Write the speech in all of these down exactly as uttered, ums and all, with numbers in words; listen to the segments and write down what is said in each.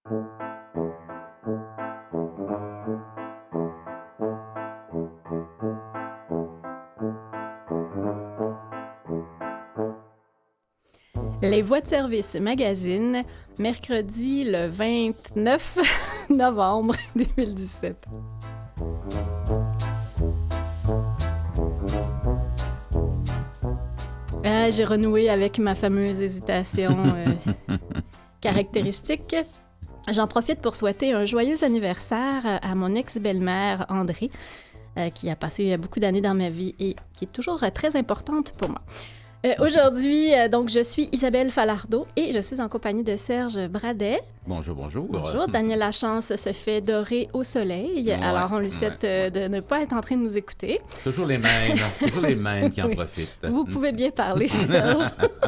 Les Voix de service magazine, mercredi le vingt-neuf novembre deux mille dix-sept. Ah, j'ai renoué avec ma fameuse hésitation euh, caractéristique. J'en profite pour souhaiter un joyeux anniversaire à mon ex-belle-mère André, euh, qui a passé beaucoup d'années dans ma vie et qui est toujours euh, très importante pour moi. Euh, aujourd'hui, euh, donc, je suis Isabelle Falardeau et je suis en compagnie de Serge Bradet. Bonjour, bonjour. Bonjour. Daniel Lachance se fait dorer au soleil. Ouais, alors, on lui souhaite ouais, euh, de ne pas être en train de nous écouter. Toujours les mêmes, toujours les mêmes qui en oui. profitent. Vous pouvez bien parler, Serge.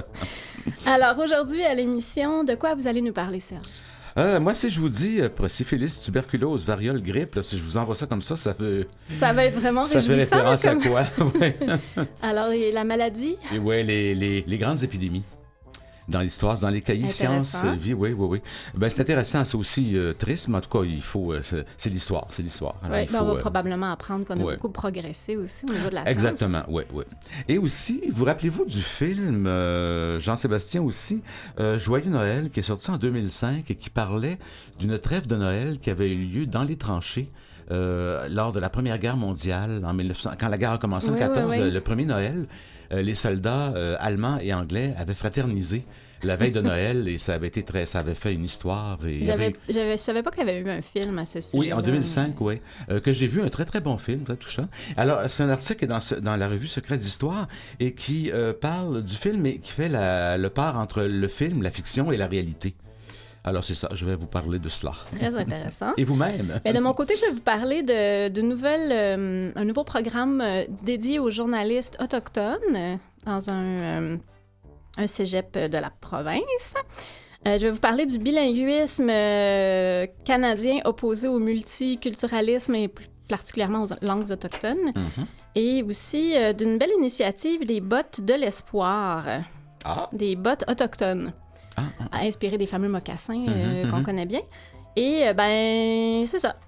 Alors, aujourd'hui, à l'émission, de quoi vous allez nous parler, Serge? Euh, moi, si je vous dis euh, syphilis, tuberculose, variole, grippe, là, si je vous envoie ça comme ça, ça peut... Ça va être vraiment ça réjouissant. Ça fait référence comme... à quoi? Ouais. Alors, et la maladie? Oui, les, les, les grandes épidémies. Dans l'histoire, dans les cahiers sciences, vie, oui, oui, oui. Ben, c'est intéressant, c'est aussi euh, triste, mais en tout cas, il faut, euh, c'est, c'est l'histoire, c'est l'histoire. Alors, oui, il faut, ben on va euh, probablement apprendre qu'on a ouais. beaucoup progressé aussi au niveau de la science. Exactement, oui, oui. Et aussi, vous rappelez-vous du film, euh, Jean-Sébastien aussi, euh, Joyeux Noël, qui est sorti en deux mille cinq et qui parlait d'une trêve de Noël qui avait eu lieu dans les tranchées euh, lors de la Première Guerre mondiale, en mille neuf cents, quand la guerre a commencé en oui, quatorze, oui, oui. Le, le premier Noël. Euh, les soldats euh, allemands et anglais avaient fraternisé la veille de Noël et ça avait été très, ça avait fait une histoire. Et j'avais, avait... j'avais, je savais pas qu'il y avait eu un film à ce sujet. Oui, en deux mille cinq, mais... oui, euh, que j'ai vu, un très très bon film, très touchant. Alors c'est un article qui est dans, ce, dans la revue Secrets d'Histoire et qui euh, parle du film et qui fait la, le part entre le film, la fiction et la réalité. Alors, c'est ça, je vais vous parler de cela. Très intéressant. Et vous-même? Bien, de mon côté, je vais vous parler de, de nouvelles, euh, un nouveau programme euh, dédié aux journalistes autochtones euh, dans un, euh, un cégep de la province. Euh, je vais vous parler du bilinguisme euh, canadien opposé au multiculturalisme et plus particulièrement aux langues autochtones. Mm-hmm. Et aussi euh, d'une belle initiative des bottes de l'espoir, ah. des bottes autochtones. Ah, ah. Inspiré des fameux mocassins euh, mm-hmm, qu'on mm-hmm. connaît bien. Et, euh, ben, c'est ça.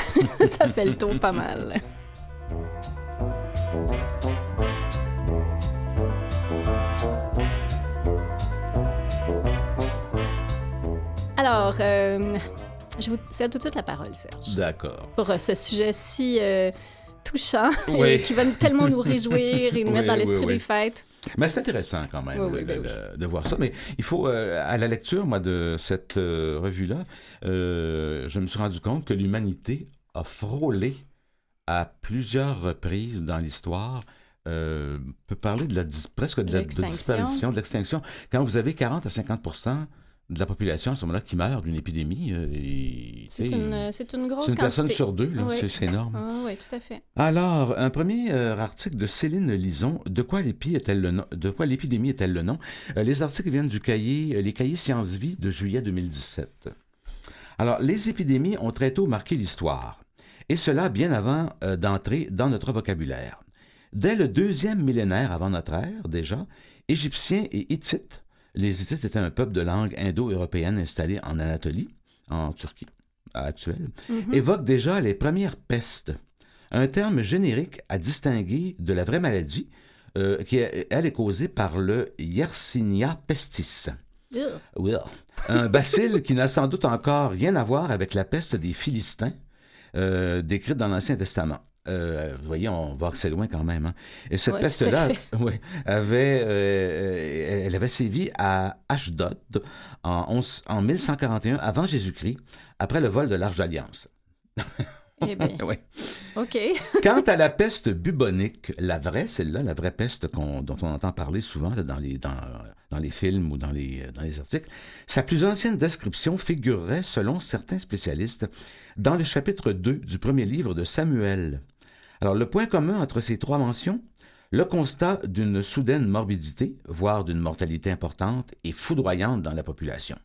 Ça fait le tour pas mal. Alors, euh, je vous cède tout de suite la parole, Serge. D'accord. Pour euh, ce sujet si euh, touchant, oui. et qui va tellement nous réjouir et nous oui, mettre dans l'esprit oui, oui. des fêtes. Mais c'est intéressant quand même oui, oui, de, oui, de, oui. de voir ça. Mais il faut, euh, à la lecture, moi, de cette euh, revue-là, euh, je me suis rendu compte que l'humanité a frôlé à plusieurs reprises dans l'histoire. Euh, on peut parler de la, presque de la de disparition, de l'extinction. Quand vous avez quarante à cinquante pour cent de la population à ce moment-là qui meurt d'une épidémie. Euh, et, c'est, une, c'est une grosse C'est une quantité. personne sur deux, là, oui. c'est, c'est énorme. Ah, oui, tout à fait. Alors, un premier euh, article de Céline Lison, De quoi, l'épi est-elle le nom? De quoi l'épidémie est-elle le nom? Euh, les articles viennent du cahier, euh, les cahiers Sciences Vie de juillet deux mille dix-sept. Alors, les épidémies ont très tôt marqué l'histoire, et cela bien avant euh, d'entrer dans notre vocabulaire. Dès le deuxième millénaire avant notre ère, déjà, Égyptiens et Hittites, les Hittites étaient un peuple de langue indo-européenne installé en Anatolie, en Turquie actuelle, mm-hmm. évoquent déjà les premières pestes, un terme générique à distinguer de la vraie maladie, euh, qui, elle, est causée par le Yersinia pestis. Oui, un bacille qui n'a sans doute encore rien à voir avec la peste des Philistins, euh, décrite dans l'Ancien Testament. Euh, vous voyez, on va assez loin quand même. Hein? Et cette ouais, peste-là, ouais, avait, euh, elle avait sévi à Ashdod en, onze, en mille cent quarante et un avant Jésus-Christ, après le vol de l'Arche d'Alliance. Eh bien, ouais. OK. Quant à la peste bubonique, la vraie, celle-là, la vraie peste qu'on, dont on entend parler souvent là, dans, les, dans, dans les films ou dans les, dans les articles, sa plus ancienne description figurerait, selon certains spécialistes, dans le chapitre deux du premier livre de Samuel. Alors, le point commun entre ces trois mentions, le constat d'une soudaine morbidité, voire d'une mortalité importante et foudroyante dans la population.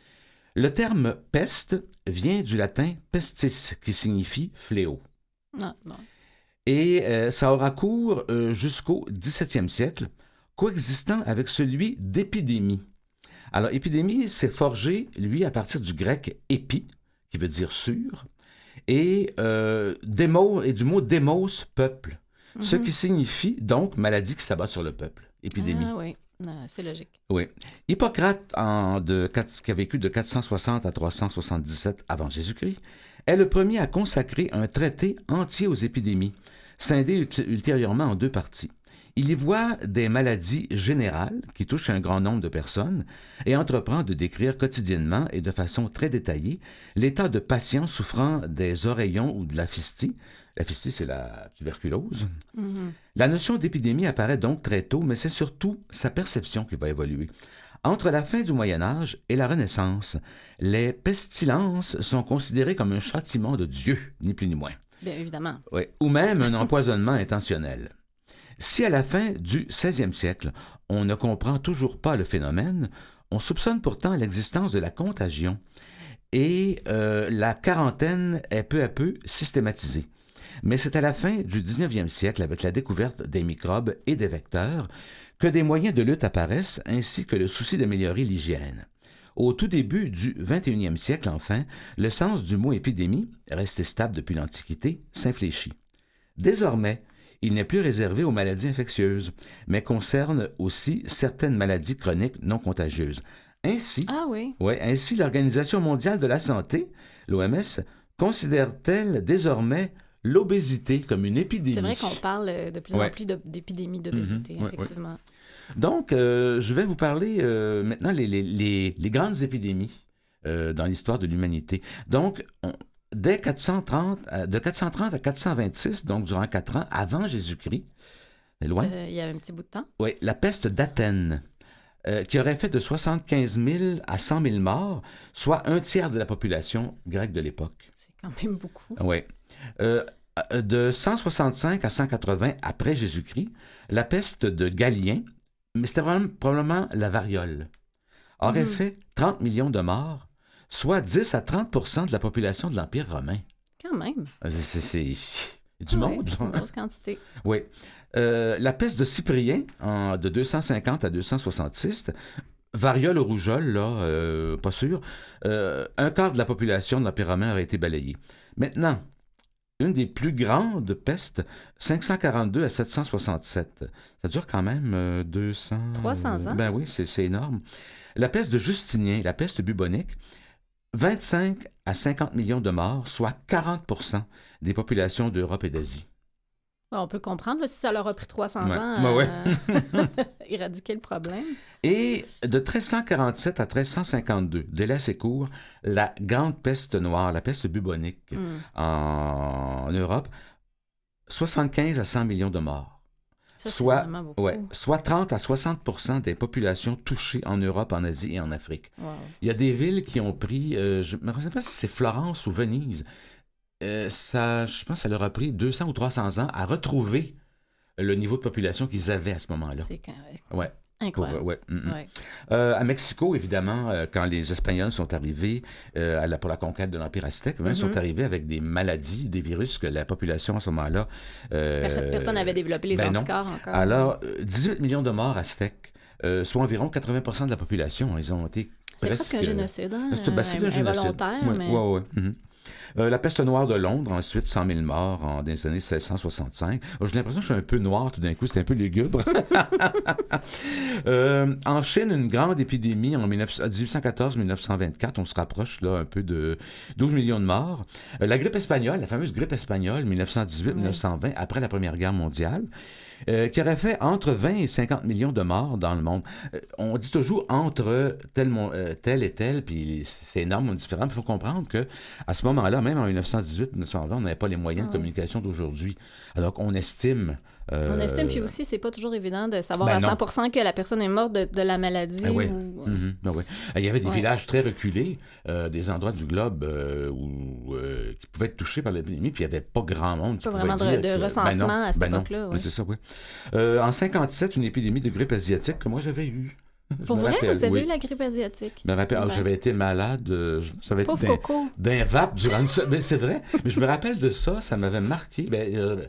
Le terme « peste » vient du latin « pestis » qui signifie « fléau ». Non, non. Et euh, ça aura cours euh, jusqu'au dix-septième siècle, coexistant avec celui d'épidémie. Alors, épidémie, c'est forgé, lui, à partir du grec « épi », qui veut dire « sûr », et, euh, démo, et du mot « démos », peuple, mm-hmm. ce qui signifie donc maladie qui s'abat sur le peuple, épidémie. Ah oui, non, c'est logique. Oui. Hippocrate, en de, qui a vécu de quatre cent soixante à trois cent soixante-dix-sept avant Jésus-Christ, est le premier à consacrer un traité entier aux épidémies, scindé ultérieurement en deux parties. Il y voit des maladies générales qui touchent un grand nombre de personnes et entreprend de décrire quotidiennement et de façon très détaillée l'état de patients souffrant des oreillons ou de la fistie. La fistie, c'est la tuberculose. Mm-hmm. La notion d'épidémie apparaît donc très tôt, mais c'est surtout sa perception qui va évoluer. Entre la fin du Moyen Âge et la Renaissance, les pestilences sont considérées comme un châtiment de Dieu, ni plus ni moins. Bien évidemment. Oui, ou même un empoisonnement intentionnel. Si à la fin du seizième siècle, on ne comprend toujours pas le phénomène, on soupçonne pourtant l'existence de la contagion et euh, la quarantaine est peu à peu systématisée. Mais c'est à la fin du dix-neuvième siècle, avec la découverte des microbes et des vecteurs, que des moyens de lutte apparaissent, ainsi que le souci d'améliorer l'hygiène. Au tout début du vingt et unième siècle, enfin, le sens du mot épidémie, resté stable depuis l'Antiquité, s'infléchit. Désormais, il n'est plus réservé aux maladies infectieuses, mais concerne aussi certaines maladies chroniques non contagieuses. Ainsi, ah oui. ouais, ainsi l'Organisation mondiale de la santé, l'O M S, considère-t-elle désormais l'obésité comme une épidémie. C'est vrai qu'on parle de plus ouais. en plus d'épidémie d'obésité, mmh, effectivement. Ouais, ouais. Donc, euh, je vais vous parler euh, maintenant les, les, les, les grandes épidémies euh, dans l'histoire de l'humanité. Donc, on, dès quatre cent trente, de quatre cent trente à quatre cent vingt-six, donc durant quatre ans, avant Jésus-Christ, c'est loin. Ça, il y a un petit bout de temps. Oui, la peste d'Athènes, euh, qui aurait fait de soixante-quinze mille à cent mille morts, soit un tiers de la population grecque de l'époque. C'est quand même beaucoup. Oui. Euh, de cent soixante-cinq à cent quatre-vingts après Jésus-Christ, la peste de Galien, mais c'était probablement, probablement la variole, aurait mmh. fait trente millions de morts, soit dix à trente pour cent de la population de l'Empire romain. Quand même. C'est, c'est, c'est du ouais, monde. Une grosse quantité. Oui. Euh, la peste de Cyprien, en, de deux cent cinquante à deux cent soixante-six, variole ou rougeole, là, euh, pas sûr, euh, un quart de la population de l'Empire romain aurait été balayée. Maintenant, une des plus grandes pestes, cinq cent quarante-deux à sept cent soixante-sept. Ça dure quand même euh, deux cents... trois cents ans? Ben oui, c'est, c'est énorme. La peste de Justinien, la peste bubonique, vingt-cinq à cinquante millions de morts, soit quarante pour cent des populations d'Europe et d'Asie. On peut comprendre là, si ça leur a pris trois cents ouais. ans ben à ouais. éradiquer le problème. Et de treize cent quarante-sept à treize cent cinquante-deux, délai assez court, la grande peste noire, la peste bubonique mm. en... en Europe, soixante-quinze à cent millions de morts. Ça, soit, c'est beaucoup. Ouais, soit trente à soixante pour cent des populations touchées en Europe, en Asie et en Afrique. Wow. Il y a des villes qui ont pris, euh, je ne sais pas si c'est Florence ou Venise, euh, ça, je pense que ça leur a pris deux cents ou trois cents ans à retrouver le niveau de population qu'ils avaient à ce moment-là. C'est correct. Ouais. Incroyable. Pour, ouais, mm-hmm. ouais. Euh, à Mexico, évidemment, euh, quand les Espagnols sont arrivés euh, à la, pour la conquête de l'Empire aztèque, mm-hmm. ils sont arrivés avec des maladies, des virus que la population à ce moment-là... Euh, Personne n'avait développé les ben anticorps non. encore. Alors, dix-huit millions de morts aztèques, euh, soit environ quatre-vingts pour cent de la population. Ils ont été C'est presque... presque un génocide, hein? C'est, ben, c'est un génocide. Involontaire, ouais, mais... Ouais, ouais. Mm-hmm. Euh, la peste noire de Londres, ensuite cent mille morts en des années seize cent soixante-cinq. Oh, j'ai l'impression que je suis un peu noir tout d'un coup, c'est un peu lugubre. euh, en Chine, une grande épidémie en dix-huit cent quatorze à dix-neuf cent vingt-quatre, on se rapproche là un peu de douze millions de morts. Euh, la grippe espagnole, la fameuse grippe espagnole, dix-neuf cent dix-huit à dix-neuf cent vingt, après la Première Guerre mondiale. Euh, qui aurait fait entre vingt et cinquante millions de morts dans le monde. Euh, on dit toujours entre tel, euh, tel et tel, puis c'est énorme, différent. Il faut comprendre qu'à ce moment-là, même en dix-neuf cent dix-huit à dix-neuf cent vingt, on n'avait pas les moyens ah, de communication d'aujourd'hui. Alors qu'on estime... Euh, on estime, puis aussi, c'est pas toujours évident de savoir ben à cent pour cent que la personne est morte de, de la maladie. Ben oui. Ou... Mm-hmm. Ben oui. Il y avait des ouais. villages très reculés, euh, des endroits du globe euh, où, euh, qui pouvaient être touchés par l'épidémie, puis il n'y avait pas grand monde qui pas pouvait vraiment dire de, de que... recensement ben non, à cette ben époque-là. Non. Oui. C'est ça, oui. Euh, en cinquante-sept, une épidémie de grippe asiatique que moi j'avais eue. Pour vrai, rappelle, vous avez oui. eu la grippe asiatique? Je me rappelle, ah, j'avais été malade, euh, ça avait Pauvre été d'un, Coco. d'un vape durant une... Ben, c'est vrai, mais je me rappelle de ça, ça m'avait marqué. Ben, euh,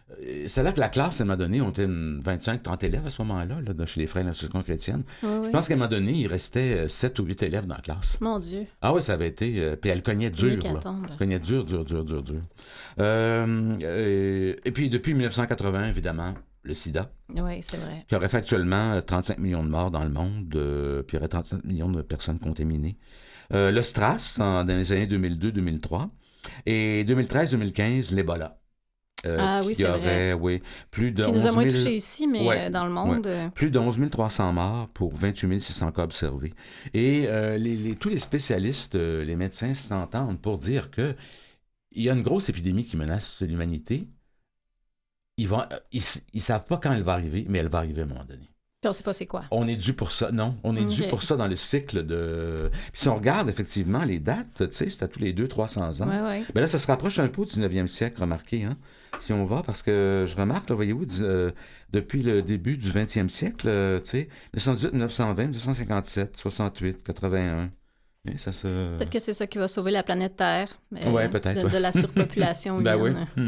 c'est là que la classe, à un moment donné, on était vingt-cinq trente élèves à ce moment-là, là, chez les frères de l'institution chrétienne. Oui, oui. Je pense qu'à un moment donné, il restait sept ou huit élèves dans la classe. Mon Dieu. Ah oui, ça avait été... Euh, puis elle cognait dur, là. Elle cognait dur, dur, dur, dur, dur. Euh, euh, et puis, depuis mille neuf cent quatre-vingts, évidemment, le sida. Oui, c'est vrai. Qui aurait fait actuellement trente-cinq millions de morts dans le monde, euh, puis il y aurait trente-cinq millions de personnes contaminées. Euh, le STRAS, en, dans les années deux mille deux deux mille trois. Et deux mille treize deux mille quinze, l'Ebola. Euh, ah oui, c'est aurait, vrai. Oui, plus de qui nous a moins mille... touchés ici, mais ouais, dans le monde... Ouais. Plus de onze mille trois cents morts pour vingt-huit mille six cents cas observés. Et euh, les, les, tous les spécialistes, euh, les médecins s'entendent pour dire que il y a une grosse épidémie qui menace l'humanité. Ils vont, ils, ils savent pas quand elle va arriver, mais elle va arriver à un moment donné. Puis on sait pas c'est quoi. On est dû pour ça. Non, on est okay. dû pour ça dans le cycle de... Puis si on regarde effectivement les dates, tu sais, c'est à tous les deux cents trois cents ans. Ouais, ouais. Mais là, ça se rapproche un peu du dix-neuvième siècle, remarquez, hein, si on va, parce que je remarque, là, voyez-vous, euh, depuis le début du vingtième siècle, euh, tu sais, mille neuf cent dix-huit, mille neuf cent vingt, mille neuf cent cinquante-sept, soixante-huit, quatre-vingt-un... Et ça se... Peut-être que c'est ça qui va sauver la planète Terre. Euh, oui, peut-être. De, ouais. de la surpopulation ben humaine. Oui.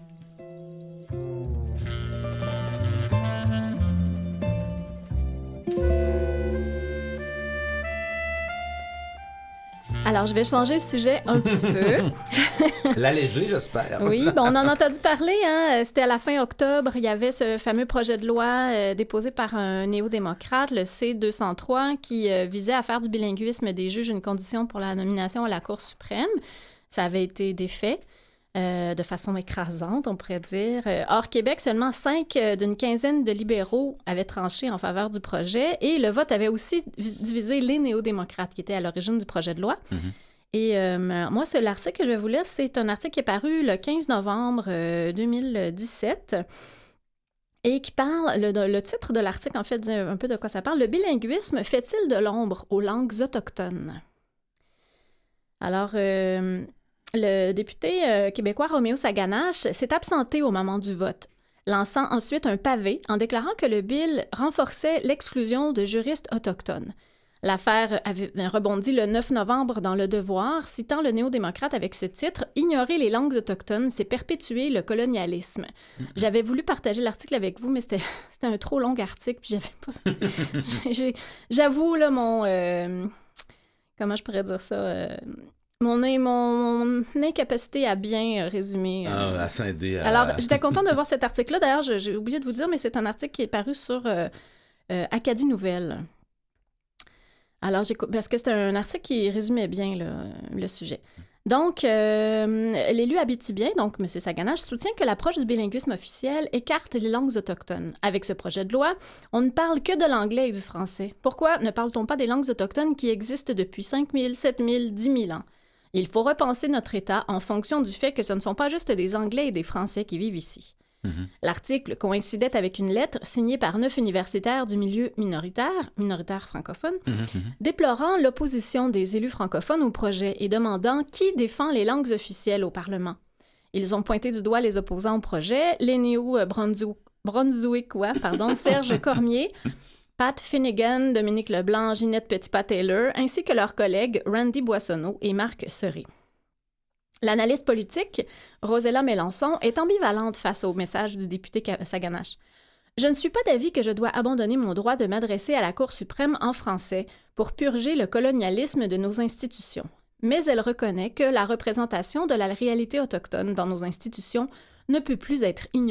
Alors, je vais changer le sujet un petit peu. L'alléger, j'espère. Oui, bon, on en a entendu parler. Hein? C'était à la fin octobre. Il y avait ce fameux projet de loi euh, déposé par un néo-démocrate, le C deux cent trois, qui euh, visait à faire du bilinguisme des juges une condition pour la nomination à la Cour suprême. Ça avait été défait. Euh, de façon écrasante, on pourrait dire. Euh, hors Québec, seulement cinq euh, d'une quinzaine de libéraux avaient tranché en faveur du projet et le vote avait aussi divisé les néo-démocrates qui étaient à l'origine du projet de loi. Mm-hmm. Et euh, moi, c'est l'article que je vais vous lire, c'est un article qui est paru le quinze novembre euh, deux mille dix-sept et qui parle, le, le titre de l'article, en fait, dit un peu de quoi ça parle. « Le bilinguisme fait-il de l'ombre aux langues autochtones? » Alors... Euh, Le député euh, québécois Roméo Saganache s'est absenté au moment du vote, lançant ensuite un pavé en déclarant que le bill renforçait l'exclusion de juristes autochtones. L'affaire avait rebondi le neuf novembre dans Le Devoir, citant le néo-démocrate avec ce titre « Ignorer les langues autochtones, c'est perpétuer le colonialisme ». J'avais voulu partager l'article avec vous, mais c'était, c'était un trop long article, puis j'avais pas... J'ai, j'avoue, là, mon... Euh... Comment je pourrais dire ça euh... Mon, mon, mon incapacité à bien résumer. Euh... Ah, à scinder. À... Alors, j'étais contente de voir cet article-là. D'ailleurs, je, j'ai oublié de vous dire, mais c'est un article qui est paru sur euh, euh, Acadie Nouvelles. Alors, j'ai... parce que c'est un article qui résumait bien là, le sujet. Donc, euh, l'élu abitibien, donc M. Saganache, soutient que l'approche du bilinguisme officiel écarte les langues autochtones. Avec ce projet de loi, on ne parle que de l'anglais et du français. Pourquoi ne parle-t-on pas des langues autochtones qui existent depuis cinq mille, sept mille, dix mille ans? Il faut repenser notre État en fonction du fait que ce ne sont pas juste des Anglais et des Français qui vivent ici. Mm-hmm. L'article coïncidait avec une lettre signée par neuf universitaires du milieu minoritaire, minoritaire francophone, mm-hmm. déplorant l'opposition des élus francophones au projet et demandant qui défend les langues officielles au Parlement. Ils ont pointé du doigt les opposants au projet, les néo-brunswickois, pardon, Serge Cormier, Pat Finnegan, Dominique Leblanc, Ginette Petitpas-Taylor, ainsi que leurs collègues Randy Boissonneau et Marc Serré. L'analyste politique, Rosella Mélenchon, est ambivalente face au message du député Saganache. « Je ne suis pas d'avis que je dois abandonner mon droit de m'adresser à la Cour suprême en français pour purger le colonialisme de nos institutions. Mais elle reconnaît que la représentation de la réalité autochtone dans nos institutions ne peut plus être ignorée. »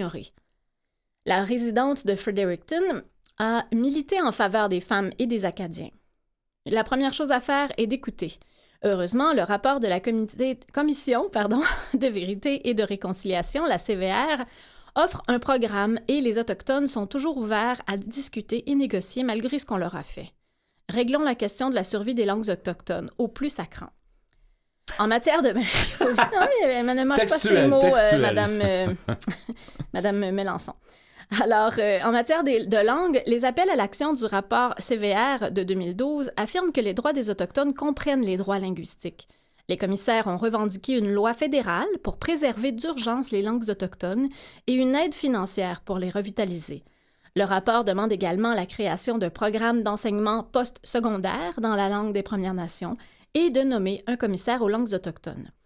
La résidente de Fredericton a milité en faveur des femmes et des Acadiens. La première chose à faire est d'écouter. Heureusement, le rapport de la comité, commission pardon, de vérité et de réconciliation, la C V R, offre un programme et les Autochtones sont toujours ouverts à discuter et négocier malgré ce qu'on leur a fait. Réglons la question de la survie des langues autochtones, au plus sacrant. En matière de... non, mais ne mange pas ces mots, euh, Madame, euh, Madame Mélenchon. Alors, euh, en matière de, de langue, les appels à l'action du rapport C V R de deux mille douze affirment que les droits des Autochtones comprennent les droits linguistiques. Les commissaires ont revendiqué une loi fédérale pour préserver d'urgence les langues autochtones et une aide financière pour les revitaliser. Le rapport demande également la création de programmes d'enseignement post-secondaire dans la langue des Premières Nations et de nommer un commissaire aux langues autochtones.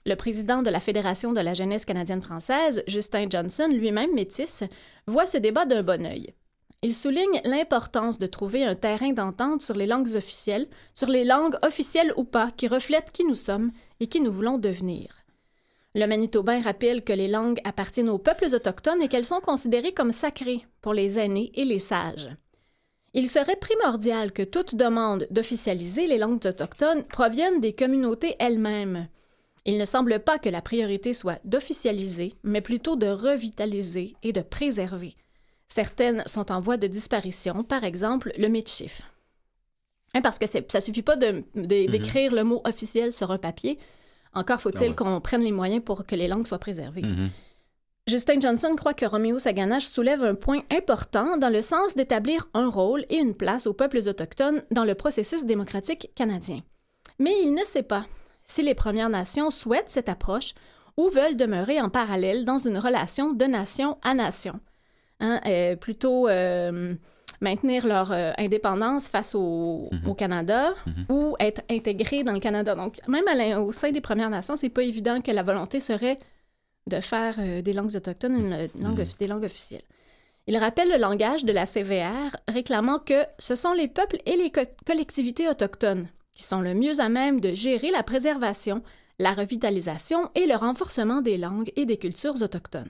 Le président de la Fédération de la jeunesse canadienne-française, Justin Johnson, lui-même métis, voit ce débat d'un bon œil. Il souligne l'importance de trouver un terrain d'entente sur les langues officielles, sur les langues officielles ou pas, qui reflètent qui nous sommes et qui nous voulons devenir. Le Manitobain rappelle que les langues appartiennent aux peuples autochtones et qu'elles sont considérées comme sacrées pour les aînés et les sages. Il serait primordial que toute demande d'officialiser les langues autochtones provienne des communautés elles-mêmes. Il ne semble pas que la priorité soit d'officialiser, mais plutôt de revitaliser et de préserver. Certaines sont en voie de disparition, par exemple le Michif. Hein, parce que c'est, ça ne suffit pas de, de, d'écrire mm-hmm. le mot officiel sur un papier. Encore faut-il ah ouais. qu'on prenne les moyens pour que les langues soient préservées. Mm-hmm. Justin Johnson croit que Roméo Saganache soulève un point important dans le sens d'établir un rôle et une place aux peuples autochtones dans le processus démocratique canadien. Mais il ne sait pas si les Premières Nations souhaitent cette approche ou veulent demeurer en parallèle dans une relation de nation à nation. Hein, euh, plutôt euh, maintenir leur euh, indépendance face au, mm-hmm. au Canada mm-hmm. ou être intégrés dans le Canada. Donc, même à au sein des Premières Nations, c'est pas évident que la volonté serait de faire euh, des langues autochtones une, une langue, mm-hmm. des langues officielles. Il rappelle le langage de la C V R, réclamant que ce sont les peuples et les co- collectivités autochtones qui sont le mieux à même de gérer la préservation, la revitalisation et le renforcement des langues et des cultures autochtones.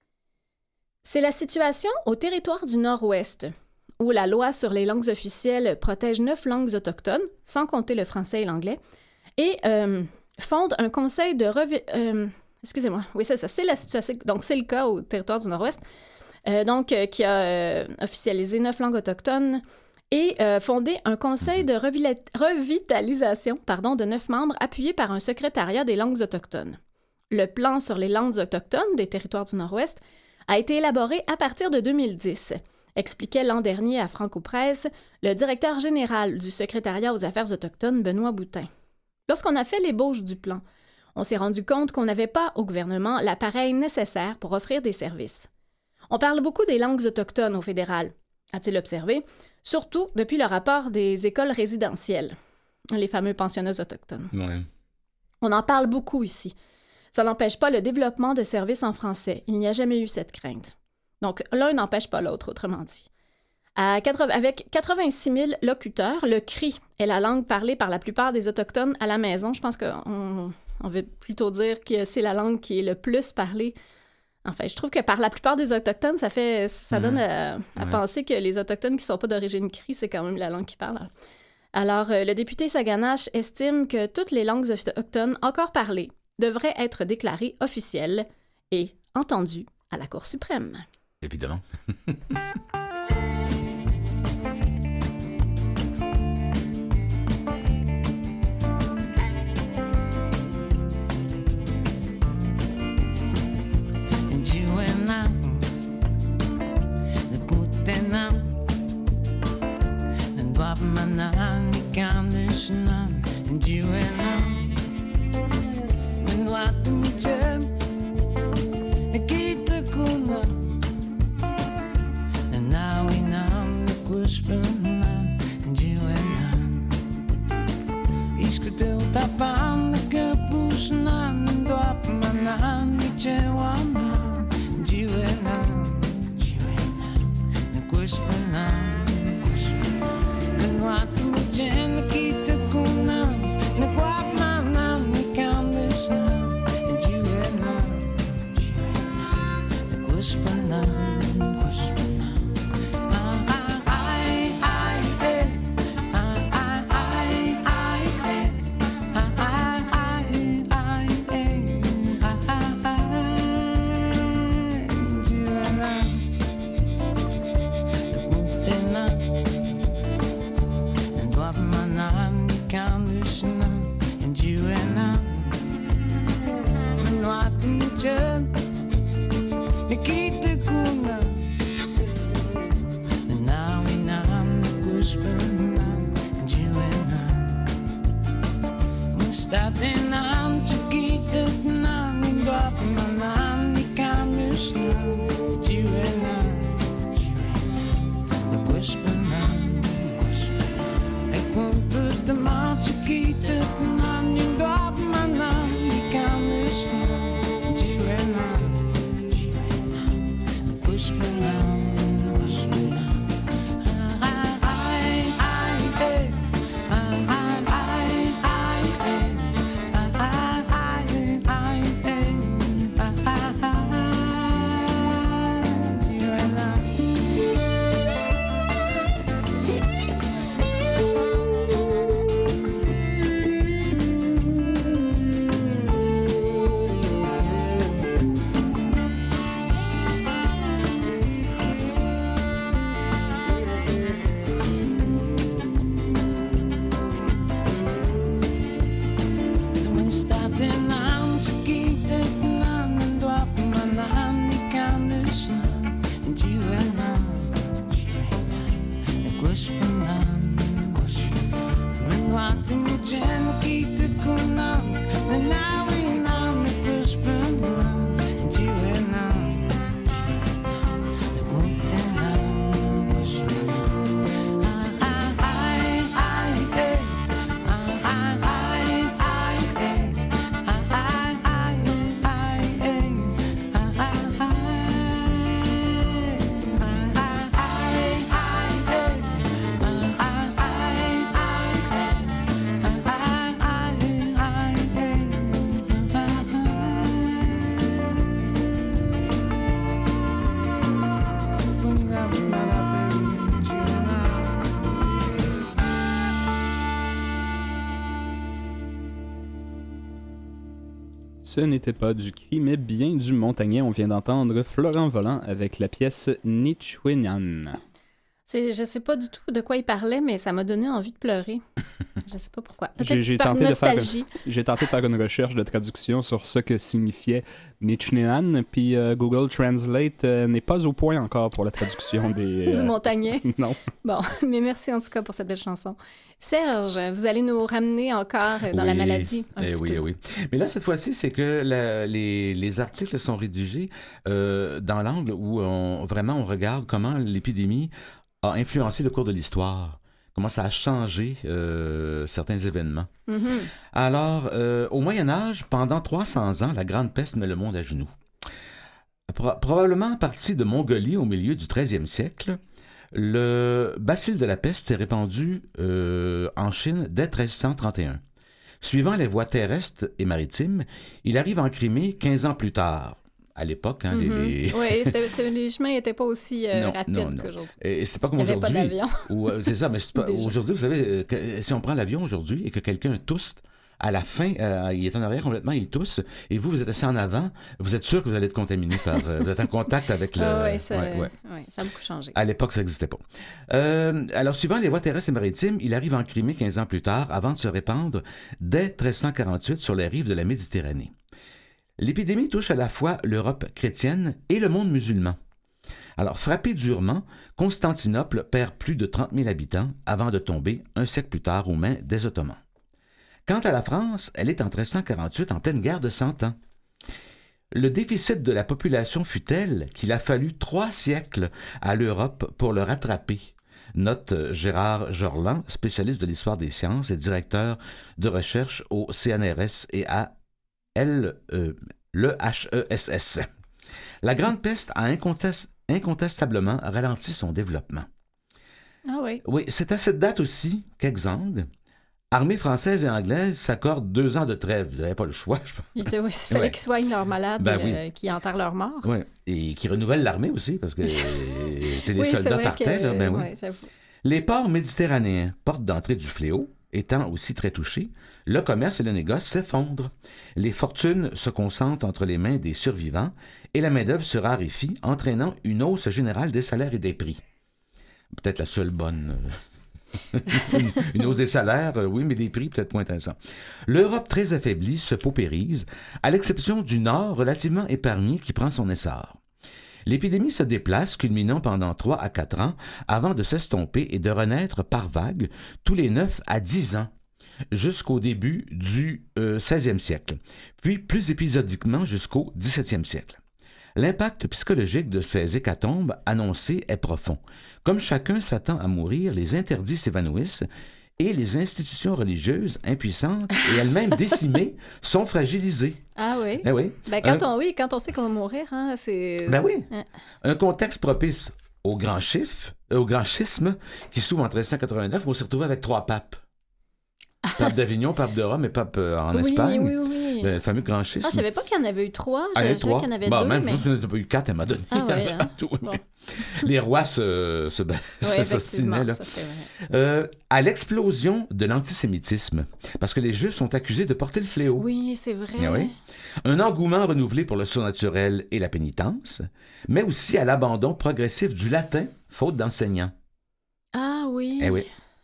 C'est la situation au territoire du Nord-Ouest, où la loi sur les langues officielles protège neuf langues autochtones, sans compter le français et l'anglais, et euh, fonde un conseil de... Revi- euh, excusez-moi, oui, c'est ça, c'est la situation. Donc, c'est le cas au territoire du Nord-Ouest, euh, donc, euh, qui a euh, officialisé neuf langues autochtones et euh, fondé un conseil de revi- revitalisation pardon, de neuf membres appuyé par un secrétariat des langues autochtones. Le plan sur les langues autochtones des territoires du Nord-Ouest a été élaboré à partir de deux mille dix, expliquait l'an dernier à Franco-Presse le directeur général du secrétariat aux affaires autochtones, Benoît Boutin. Lorsqu'on a fait l'ébauche du plan, on s'est rendu compte qu'on n'avait pas au gouvernement l'appareil nécessaire pour offrir des services. On parle beaucoup des langues autochtones au fédéral, a-t-il observé, surtout depuis le rapport des écoles résidentielles, les fameux pensionnats autochtones. Ouais. On en parle beaucoup ici. Ça n'empêche pas le développement de services en français. Il n'y a jamais eu cette crainte. Donc, l'un n'empêche pas l'autre, autrement dit. À quatre, avec quatre-vingt-six mille locuteurs, le cri est la langue parlée par la plupart des Autochtones à la maison. Je pense qu'on on veut plutôt dire que c'est la langue qui est le plus parlée. Enfin, je trouve que par la plupart des Autochtones, ça fait, ça mmh. donne à, à ouais. penser que les Autochtones qui ne sont pas d'origine cri, c'est quand même la langue qui parle. Alors, euh, le député Saganache estime que toutes les langues autochtones encore parlées devrait être déclarée officielle et entendue à la Cour suprême. Évidemment. Chiquita, man, you got my name, you can't Ce n'était pas du cri, mais bien du montagnais. On vient d'entendre Florent Volant avec la pièce Nichwenan. C'est, je sais pas du tout de quoi il parlait, mais ça m'a donné envie de pleurer. Je sais pas pourquoi. Peut-être J'ai, j'ai, par tenté de faire, nostalgie. j'ai tenté de faire une recherche de traduction sur ce que signifiait Nichwenan, puis euh, Google Translate euh, n'est pas au point encore pour la traduction des... Du euh, montagnais. Non. Bon, mais merci en tout cas pour cette belle chanson. Serge, vous allez nous ramener encore dans oui, la maladie un eh petit oui, peu. eh oui. Mais là, cette fois-ci, c'est que la- les, les articles sont rédigés euh, dans l'angle où on, vraiment on regarde comment l'épidémie a influencé le cours de l'histoire, comment ça a changé euh, certains événements. Mhm. Alors, euh, au Moyen Âge, pendant trois cents ans, la Grande Peste met le monde à genoux. Pro- probablement parti de Mongolie au milieu du treizième siècle, le bacille de la peste s'est répandu euh, en Chine dès treize cent trente et un. Suivant les voies terrestres et maritimes, il arrive en Crimée quinze ans plus tard. À l'époque, hein, Mhm. les, les... Oui, c'était, c'était- les chemins n'étaient pas aussi euh, Non, rapides non, non. qu'aujourd'hui. Et c'est pas comme Il n'y avait pas aujourd'hui. d'avion. Où, euh, c'est ça, mais c'est pas- Déjà. aujourd'hui, vous savez, euh, que- si on prend l'avion aujourd'hui et que quelqu'un tousse, à la fin, euh, il est en arrière complètement, il tousse, et vous, vous êtes assis en avant, vous êtes sûr que vous allez être contaminé par... euh, vous êtes en contact avec le... Ah ouais, ça, ouais, ouais. ouais, ça a beaucoup changé. À l'époque, ça n'existait pas. Euh, alors, suivant les voies terrestres et maritimes, il arrive en Crimée quinze ans plus tard, avant de se répandre dès treize cent quarante-huit sur les rives de la Méditerranée. L'épidémie touche à la fois l'Europe chrétienne et le monde musulman. Alors, frappé durement, Constantinople perd plus de trente mille habitants avant de tomber, un siècle plus tard, aux mains des Ottomans. Quant à la France, elle est en treize cent quarante-huit en pleine guerre de Cent Ans. Le déficit de la population fut tel qu'il a fallu trois siècles à l'Europe pour le rattraper, note Gérard Jorland, spécialiste de l'histoire des sciences et directeur de recherche au C N R S et à L, euh, l'E H E S S. La Grande Peste a incontest- incontestablement ralenti son développement. Ah oui. Oui, c'est à cette date aussi qu'Exangue, armée française et anglaise s'accordent deux ans de trêve. Vous n'avez pas le choix, je pense. Il, était, oui, il fallait Ouais. qu'ils soient leurs malades, Ben euh, qui enterrent leurs morts. Oui, et qui renouvellent l'armée aussi, parce que euh, les Oui, c'est soldats vrai partaient, que- là, ben oui. ouais, j'avoue. Les ports méditerranéens, porte d'entrée du fléau, étant aussi très touchés, le commerce et le négoce s'effondrent. Les fortunes se concentrent entre les mains des survivants et la main-d'œuvre se raréfie, entraînant une hausse générale des salaires et des prix. Peut-être la seule bonne. euh, une, une hausse des salaires, euh, oui, mais des prix peut-être moins intéressants. L'Europe très affaiblie se paupérise, à l'exception du Nord relativement épargné qui prend son essor. L'épidémie se déplace, culminant pendant trois à quatre ans, avant de s'estomper et de renaître par vagues tous les neuf à dix ans, jusqu'au début du euh, seizième siècle, puis plus épisodiquement jusqu'au dix-septième siècle. L'impact psychologique de ces hécatombes annoncées est profond. Comme chacun s'attend à mourir, les interdits s'évanouissent et les institutions religieuses, impuissantes et elles-mêmes décimées, sont fragilisées. Ah oui. Eh oui. Ben, quand, Un- on, oui, quand on sait qu'on va mourir, hein, c'est... Ben oui. Hein. Un contexte propice au grand chiffre, euh, au grand schisme qui s'ouvre en treize cent quatre-vingt-neuf, où on s'est retrouvé avec trois papes. Pape d'Avignon, pape de Rome et pape euh, en oui, Espagne. oui, oui. Le fameux grand schisme. Ah, je savais pas qu'il y en avait eu trois. Ah, il y Je en a savais qu'il trois. y en avait Bon, deux, même, mais... je pense qu'il n'y en a pas eu quatre à un moment donné. Ah ouais, hein. Oui. Bon. Les rois se, se, Oui, se- s'ostinaient, effectivement, là. ça, c'est vrai. Euh, à l'explosion de l'antisémitisme, parce que les Juifs sont accusés de porter le fléau. Oui, c'est vrai. Ah oui. Un engouement renouvelé pour le surnaturel et la pénitence, mais aussi à l'abandon progressif du latin, faute d'enseignants. Ah oui. Eh oui.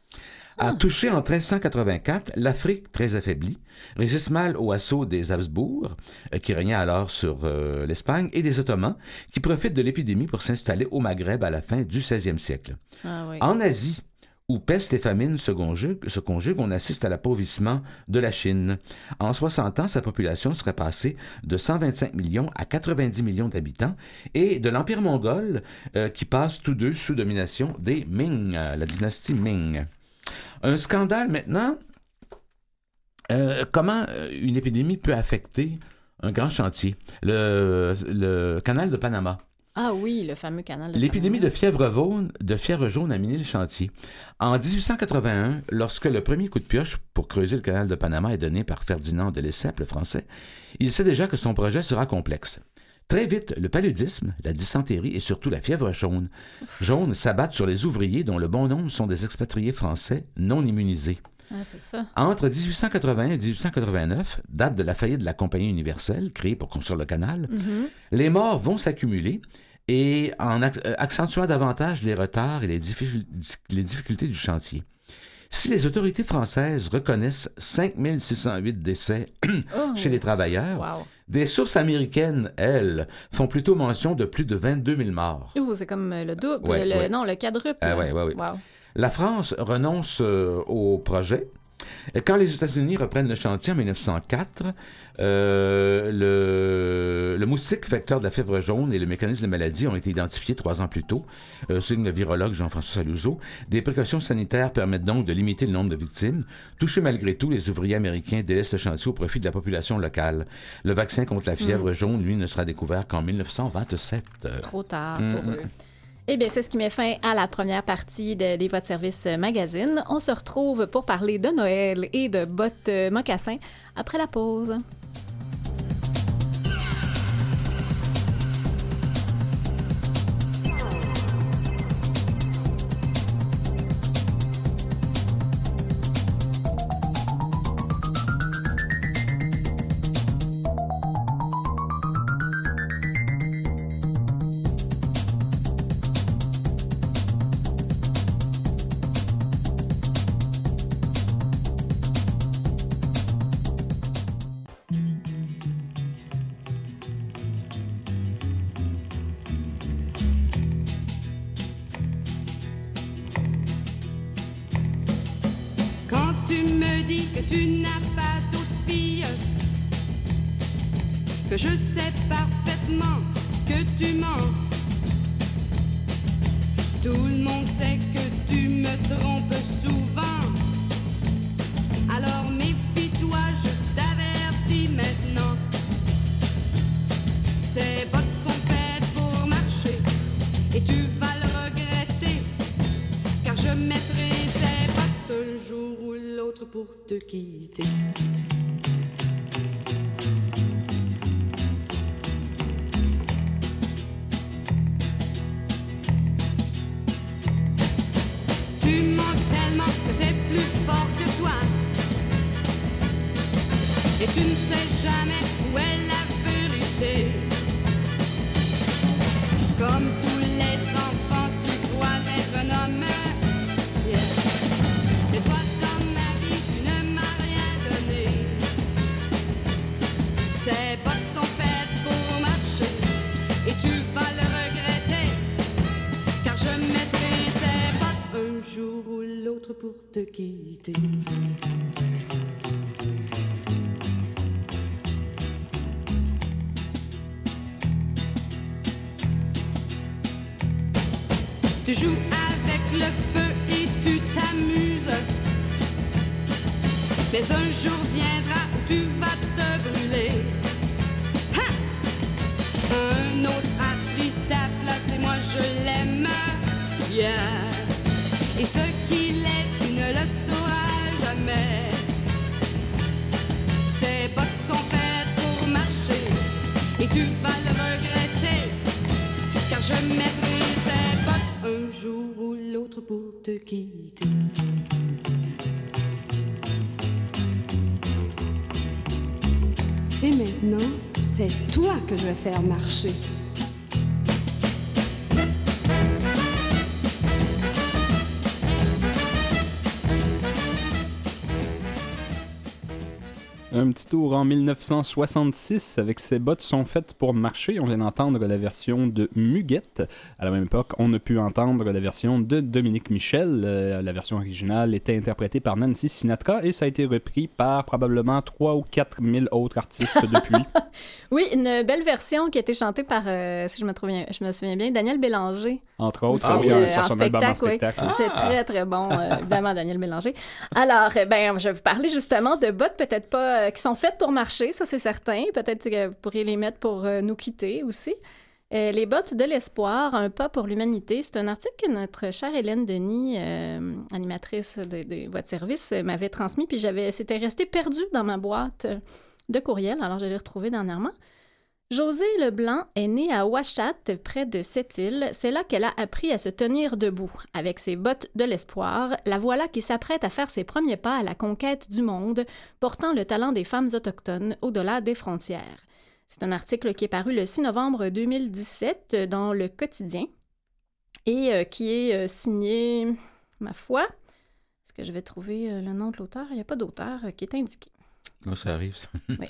A Ah. touché en treize cent quatre-vingt-quatre, l'Afrique, très affaiblie, résiste mal au assaut des Habsbourg, euh, qui régnaient alors sur euh, l'Espagne, et des Ottomans, qui profitent de l'épidémie pour s'installer au Maghreb à la fin du seizième siècle. Ah oui. En Asie, où peste et famine se conjuguent, se conjuguent, on assiste à l'appauvrissement de la Chine. En soixante ans, sa population serait passée de cent vingt-cinq millions à quatre-vingt-dix millions d'habitants, et de l'Empire mongol, euh, qui passe tous deux sous domination des Ming, euh, la dynastie Ming. Un scandale maintenant. Euh, comment euh, une épidémie peut affecter un grand chantier? Le, le canal de Panama. Ah oui, le fameux canal de L'épidémie de Panama. fièvre jaune, de fièvre jaune a miné le chantier. En dix-huit cent quatre-vingt-un, lorsque le premier coup de pioche pour creuser le canal de Panama est donné par Ferdinand de Lesseps, le français, il sait déjà que son projet sera complexe. Très vite, le paludisme, la dysenterie et surtout la fièvre jaune, jaune s'abattent sur les ouvriers dont le bon nombre sont des expatriés français non immunisés. Ah, c'est ça. Entre dix-huit cent quatre-vingt et dix-huit cent quatre-vingt-neuf, date de la faillite de la Compagnie universelle, créée pour construire le canal, Mm-hmm. les morts vont s'accumuler et en ac- euh, accentuant davantage les retards et les, difficul- les difficultés du chantier. Si les autorités françaises reconnaissent cinq mille six cent huit décès Oh. chez les travailleurs, Wow. des sources américaines, elles, font plutôt mention de plus de vingt-deux mille morts. Ouh, c'est comme euh, le double, Ouais, le, ouais. non, le quadruple. Ah, ouais, ouais, ouais. Wow. La France renonce euh, au projet. Quand les États-Unis reprennent le chantier en mille neuf cent quatre, euh, le, le moustique vecteur de la fièvre jaune et le mécanisme de maladie ont été identifiés trois ans plus tôt, euh, selon le virologue Jean-François Saluzzo. Des précautions sanitaires permettent donc de limiter le nombre de victimes. Touchés malgré tout, les ouvriers américains délaissent le chantier au profit de la population locale. Le vaccin contre la fièvre Mm. jaune, lui, ne sera découvert qu'en mille neuf cent vingt-sept. Trop tard Mm, pour mm. eux. Eh bien, c'est ce qui met fin à la première partie de- des Voix de service magazine. On se retrouve pour parler de Noël et de bottes euh, mocassins après la pause. Quand tu me dis que tu n'as pas d'autre fille, que je sais parfaitement que tu mens. Tout le monde sait que tu me trompes souvent. Alors méfie-toi, je t'avertis maintenant. Ces bottes sont faites pour marcher et tu vas le regretter, car je mettrai ces bottes un jour ou l'autre pour te quitter. Tu mens tellement que c'est plus fort que toi, et tu ne sais jamais où est la vérité. Comme tous les enfants, tu crois être un homme. Yeah. Et toi, dans ma vie, tu ne m'as rien donné. Ces bottes sont faites pour marcher, et tu vas le regretter, car je mettrai ces bottes un jour ou l'autre pour te quitter. Tu joues avec le feu et tu t'amuses, mais un jour viendra où tu vas te brûler. Ha! Un autre a pris ta place et moi je l'aime. Yeah. Et ce qu'il est, tu ne le sauras jamais. Ces bottes sont faites pour marcher et tu vas le regretter, car je mettrai ces bottes un jour ou l'autre pour te quitter. Et maintenant, c'est toi que je vais faire marcher. Un petit tour en mille neuf cent soixante-six avec Ces bottes sont faites pour marcher. On vient d'entendre la version de Muguette. À la même époque, on a pu entendre la version de Dominique Michel. Euh, la version originale était interprétée par Nancy Sinatra et ça a été repris par probablement trois ou quatre mille autres artistes depuis. Oui, une belle version qui a été chantée par, euh, si je me, souviens, je me souviens bien, Daniel Bélanger. Entre autres, Ah, oui, euh, sur en son album en spectacle, oui. spectacle. Ah. C'est très, très bon, euh, évidemment, Daniel Bélanger. Alors, euh, ben, je vais vous parler justement de bottes peut-être pas, euh, qui sont faites pour marcher, ça c'est certain. Peut-être que vous pourriez les mettre pour euh, nous quitter aussi. Euh, les bottes de l'espoir, un pas pour l'humanité, c'est un article que notre chère Hélène Denis, euh, animatrice de, de votre service, euh, m'avait transmis, puis j'avais, c'était resté perdu dans ma boîte euh, de courriel, alors je l'ai retrouvé dernièrement. Josée Leblanc est née à Ouachat, près de Sept-Îles. C'est là qu'elle a appris à se tenir debout. Avec ses bottes de l'espoir, la voilà qui s'apprête à faire ses premiers pas à la conquête du monde, portant le talent des femmes autochtones au-delà des frontières. C'est un article qui est paru le six novembre deux mille dix-sept dans Le Quotidien et euh, qui est euh, signé, ma foi, est-ce que je vais trouver euh, le nom de l'auteur? Il n'y a pas d'auteur euh, qui est indiqué. Oh, ça arrive, ça. Oui.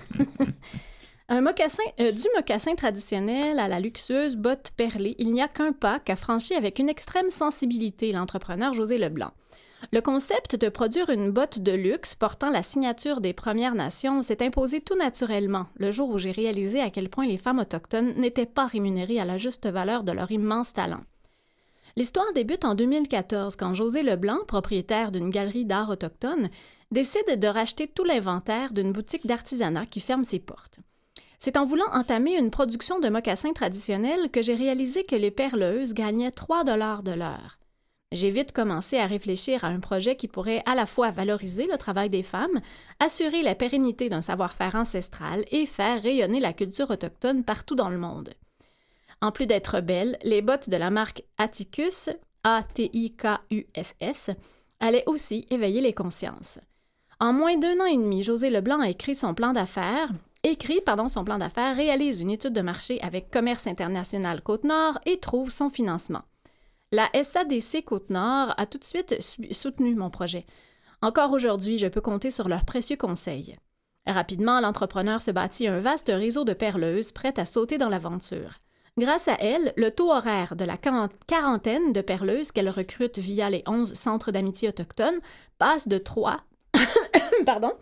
Un mocassin, euh, du mocassin traditionnel à la luxueuse botte perlée, il n'y a qu'un pas qu'a franchi avec une extrême sensibilité l'entrepreneur Josée Leblanc. Le concept de produire une botte de luxe portant la signature des Premières Nations s'est imposé tout naturellement le jour où j'ai réalisé à quel point les femmes autochtones n'étaient pas rémunérées à la juste valeur de leur immense talent. L'histoire débute en deux mille quatorze quand Josée Leblanc, propriétaire d'une galerie d'art autochtone, décide de racheter tout l'inventaire d'une boutique d'artisanat qui ferme ses portes. C'est en voulant entamer une production de mocassins traditionnels que j'ai réalisé que les perleuses gagnaient trois dollars de l'heure. J'ai vite commencé à réfléchir à un projet qui pourrait à la fois valoriser le travail des femmes, assurer la pérennité d'un savoir-faire ancestral et faire rayonner la culture autochtone partout dans le monde. En plus d'être belles, les bottes de la marque Atticus, A T I K U S S, allaient aussi éveiller les consciences. En moins d'un an et demi, Josée Leblanc a écrit son plan d'affaires, écrit pardon, son plan d'affaires, réalise une étude de marché avec Commerce International Côte-Nord et trouve son financement. La S A D C Côte-Nord a tout de suite soutenu mon projet. Encore aujourd'hui, je peux compter sur leurs précieux conseils. Rapidement, l'entrepreneur se bâtit un vaste réseau de perleuses prêtes à sauter dans l'aventure. Grâce à elle, le taux horaire de la quarantaine de perleuses qu'elle recrute via les onze centres d'amitié autochtones passe de trois... Pardon?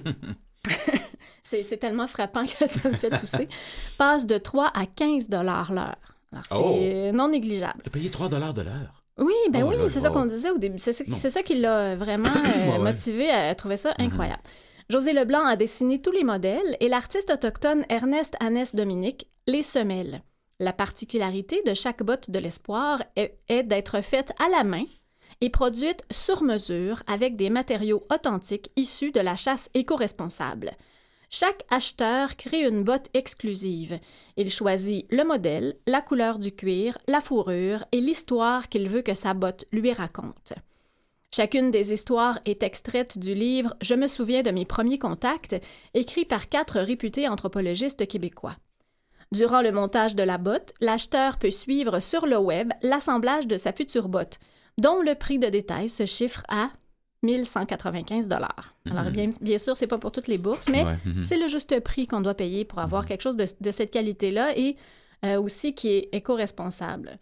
c'est, c'est tellement frappant que ça me fait tousser. Passe de trois à quinze dollars l'heure. Alors, c'est oh. non négligeable. Tu as payé trois dollars de l'heure? Oui, ben oh, oui, là, c'est oh. ça qu'on disait au début. C'est ça, c'est ça qui l'a vraiment euh, ouais, motivé à trouver ça incroyable. Mm-hmm. Josée Leblanc a dessiné tous les modèles et l'artiste autochtone Ernest Annès Dominique les semelle. La particularité de chaque botte de l'espoir est, est d'être faite à la main et produite sur mesure avec des matériaux authentiques issus de la chasse éco-responsable. Chaque acheteur crée une botte exclusive. Il choisit le modèle, la couleur du cuir, la fourrure et l'histoire qu'il veut que sa botte lui raconte. Chacune des histoires est extraite du livre « Je me souviens de mes premiers contacts » écrit par quatre réputés anthropologistes québécois. Durant le montage de la botte, l'acheteur peut suivre sur le web l'assemblage de sa future botte, dont le prix de détail se chiffre à mille cent quatre-vingt-quinze dollars. Alors, mmh. bien, bien sûr, c'est pas pour toutes les bourses, mais ouais, mmh. c'est le juste prix qu'on doit payer pour avoir mmh. quelque chose de, de cette qualité-là et euh, aussi qui est éco-responsable.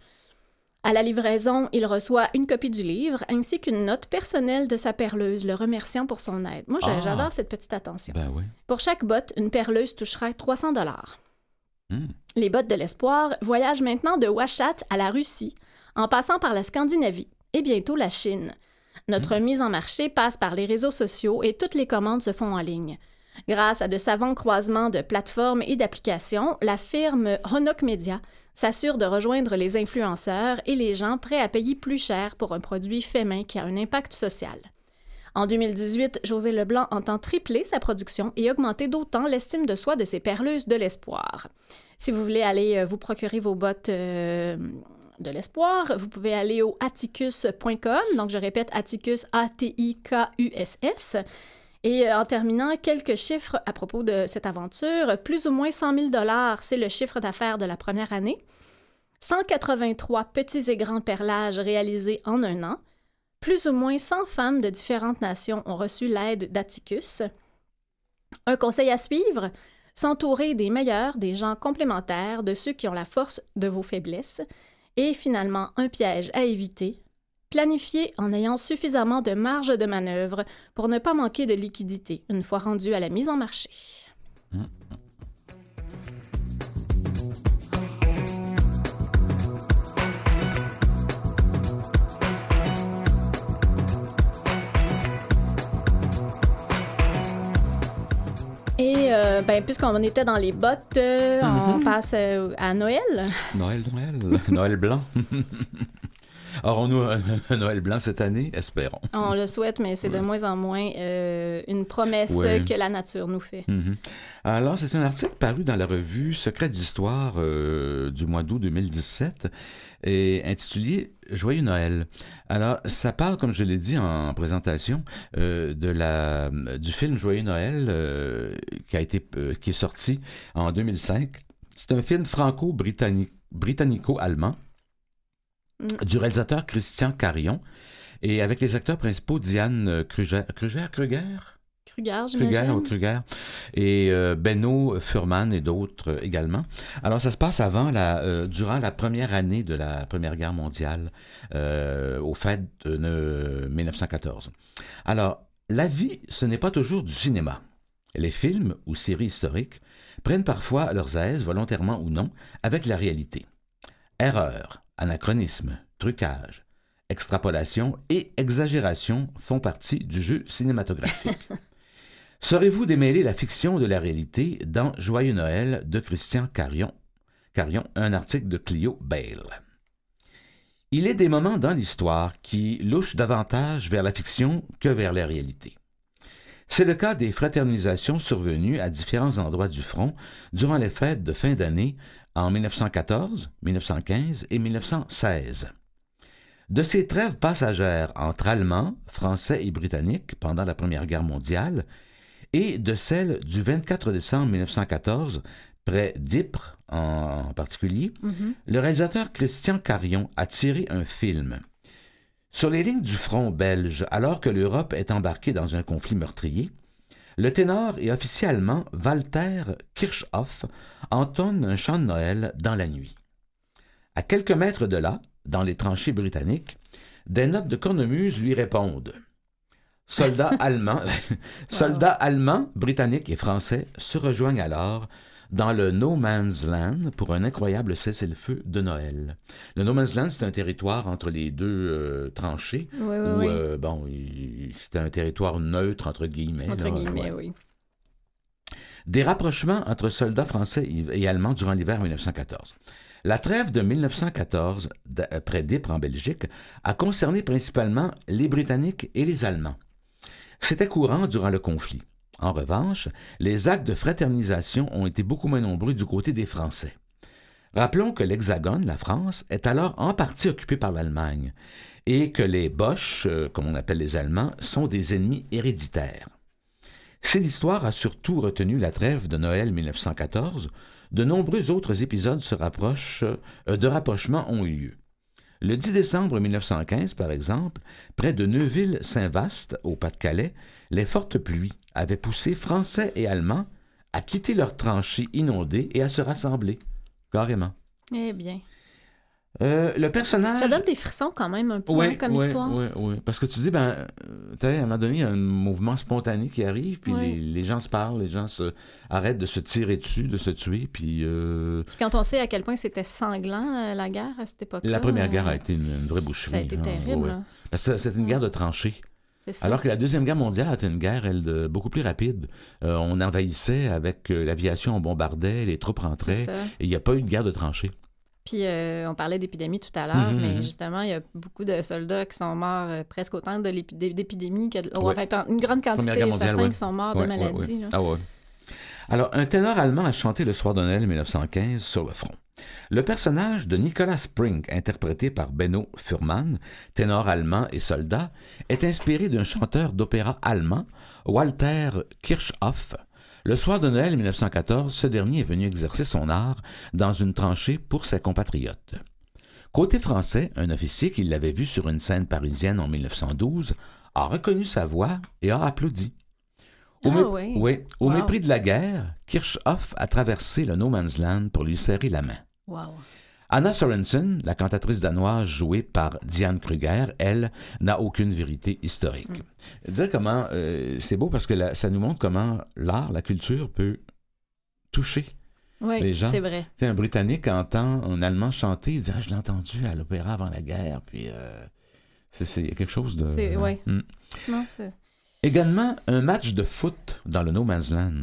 À la livraison, il reçoit une copie du livre ainsi qu'une note personnelle de sa perleuse, le remerciant pour son aide. Moi, ah. j'adore cette petite attention. Ben oui. Pour chaque botte, une perleuse touchera trois cents dollars. Mmh. Les bottes de l'espoir voyagent maintenant de Ouachat à la Russie, en passant par la Scandinavie et bientôt la Chine. Notre mmh. mise en marché passe par les réseaux sociaux et toutes les commandes se font en ligne. Grâce à de savants croisements de plateformes et d'applications, la firme Honok Media s'assure de rejoindre les influenceurs et les gens prêts à payer plus cher pour un produit fait main qui a un impact social. En deux mille dix-huit, Josée Leblanc entend tripler sa production et augmenter d'autant l'estime de soi de ses perleuses de l'espoir. Si vous voulez aller vous procurer vos bottes euh, de l'espoir, vous pouvez aller au atticus point com. Donc, je répète, Atticus, A T I K U S S. Et en terminant, quelques chiffres à propos de cette aventure. Plus ou moins cent mille dollars, c'est le chiffre d'affaires de la première année. cent quatre-vingt-trois petits et grands perlages réalisés en un an. Plus ou moins cent femmes de différentes nations ont reçu l'aide d'Atticus. Un conseil à suivre, s'entourer des meilleurs, des gens complémentaires, de ceux qui ont la force de vos faiblesses. Et finalement, un piège à éviter, planifier en ayant suffisamment de marge de manœuvre pour ne pas manquer de liquidité une fois rendu à la mise en marché. Mmh. Et euh, ben, puisqu'on était dans les bottes, euh, mm-hmm. on passe euh, à Noël. Noël, Noël, Noël blanc. Aurons-nous un, un Noël blanc cette année? Espérons. On le souhaite, mais c'est Ouais. de moins en moins euh, une promesse Ouais. que la nature nous fait. Mhm. Alors, c'est un article paru dans la revue Secrets d'Histoire euh, du mois d'août deux mille dix-sept et intitulé Joyeux Noël. Alors, ça parle, comme je l'ai dit en présentation, euh, de la, du film Joyeux Noël euh, qui a été, euh, qui est sorti en deux mille cinq. C'est un film franco-britannique, britannico-allemand Mm. du réalisateur Christian Carion et avec les acteurs principaux Diane Kruger, Kruger, Kruger? Kruger, Kruger, j'imagine. ou Kruger, et euh, Benno Furman et d'autres euh, également. Alors, ça se passe avant la, euh, durant la première année de la Première Guerre mondiale, euh, aux fêtes de euh, mille neuf cent quatorze. Alors, la vie, ce n'est pas toujours du cinéma. Les films ou séries historiques prennent parfois leurs aises, volontairement ou non, avec la réalité. Erreurs, anachronisme, trucage, extrapolation et exagération font partie du jeu cinématographique. Saurez-vous démêler la fiction de la réalité dans Joyeux Noël de Christian Carion, Carion, un article de Clio Bale. Il est des moments dans l'histoire qui louchent davantage vers la fiction que vers la réalité. C'est le cas des fraternisations survenues à différents endroits du front durant les fêtes de fin d'année en mille neuf cent quatorze, mille neuf cent quinze et mille neuf cent seize. De ces trêves passagères entre Allemands, Français et Britanniques pendant la Première Guerre mondiale et de celle du vingt-quatre décembre mille neuf cent quatorze, près d'Ypres en particulier, Mhm. le réalisateur Christian Carion a tiré un film. Sur les lignes du front belge, alors que l'Europe est embarquée dans un conflit meurtrier, le ténor et officier allemand Walter Kirchhoff entonne un chant de Noël dans la nuit. À quelques mètres de là, dans les tranchées britanniques, des notes de cornemuse lui répondent. Soldats allemands, soldats allemands, britanniques et français se rejoignent alors dans le No Man's Land pour un incroyable cessez-le-feu de Noël. Le No Man's Land, c'est un territoire entre les deux euh, tranchées Oui, oui, où, oui. euh, bon, il- c'était un territoire neutre, entre guillemets. Entre là, guillemets, ouais. oui. Des rapprochements entre soldats français et allemands durant l'hiver mille neuf cent quatorze. La trêve de mille neuf cent quatorze, d- près d'Ypres en Belgique, a concerné principalement les Britanniques et les Allemands. C'était courant durant le conflit. En revanche, les actes de fraternisation ont été beaucoup moins nombreux du côté des Français. Rappelons que l'Hexagone, la France, est alors en partie occupée par l'Allemagne et que les Boches, euh, comme on appelle les Allemands, sont des ennemis héréditaires. Si l'histoire a surtout retenu la trêve de Noël mille neuf cent quatorze, de nombreux autres épisodes se rapprochent, euh, de rapprochement ont eu lieu. Le dix décembre mille neuf cent quinze, par exemple, près de Neuville-Saint-Vaast, au Pas-de-Calais, les fortes pluies avaient poussé Français et Allemands à quitter leurs tranchées inondées et à se rassembler. Carrément. Eh bien. Euh, le personnage... Ça donne des frissons quand même un peu Oui, hein, comme oui, histoire. oui, oui. Parce que tu dis, ben, euh, t'as, à un moment donné, il y a un mouvement spontané qui arrive, puis Oui. les, les gens se parlent, les gens se, arrêtent de se tirer dessus, de se tuer, puis euh, Puis quand on sait à quel point c'était sanglant, euh, la guerre, à cette époque-là. la Première euh, Guerre a été une, une vraie boucherie. Ça a été hein, terrible. ouais, ouais. là. Parce que c'était une guerre de tranchées. C'est ça. Alors que la Deuxième Guerre mondiale a été une guerre, elle, de- beaucoup plus rapide. Euh, on envahissait avec euh, l'aviation, on bombardait, les troupes C'est rentraient, ça. et il n'y a pas eu de guerre de tranchées. Puis euh, on parlait d'épidémie tout à l'heure, Mhm, mais mhm. justement, il y a beaucoup de soldats qui sont morts euh, presque autant de l'épi- d'é- d'épidémies que de... oh, Ouais. enfin, une grande quantité, Première Guerre mondiale, certains ouais. qui sont morts Ouais, de ouais, maladies. ouais. là. Ah ouais. Alors, un ténor allemand a chanté le soir de Noël mille neuf cent quinze sur le front. Le personnage de Nicolas Spring, interprété par Benno Furman, ténor allemand et soldat, est inspiré d'un chanteur d'opéra allemand, Walter Kirchhoff. Le soir de Noël mille neuf cent quatorze, ce dernier est venu exercer son art dans une tranchée pour ses compatriotes. Côté français, un officier qui l'avait vu sur une scène parisienne en mille neuf cent douze a reconnu sa voix et a applaudi. Au, Ah mé- oui. oui, au Wow. mépris de la guerre, Kirchhoff a traversé le No Man's Land pour lui serrer la main. Wow. Anna Sorensen, la cantatrice danoise jouée par Diane Kruger, elle, n'a aucune vérité historique. Mm. Dire comment, euh, c'est beau parce que la- ça nous montre comment l'art, la culture peut toucher. Oui, Les gens. c'est vrai. Tu sais, un Britannique entend un Allemand chanter, il dit ah, je l'ai entendu à l'opéra avant la guerre, puis euh, c'est, c'est quelque chose de... C'est- ouais. Mm. Non, c'est... Également, un match de foot dans le No Man's Land.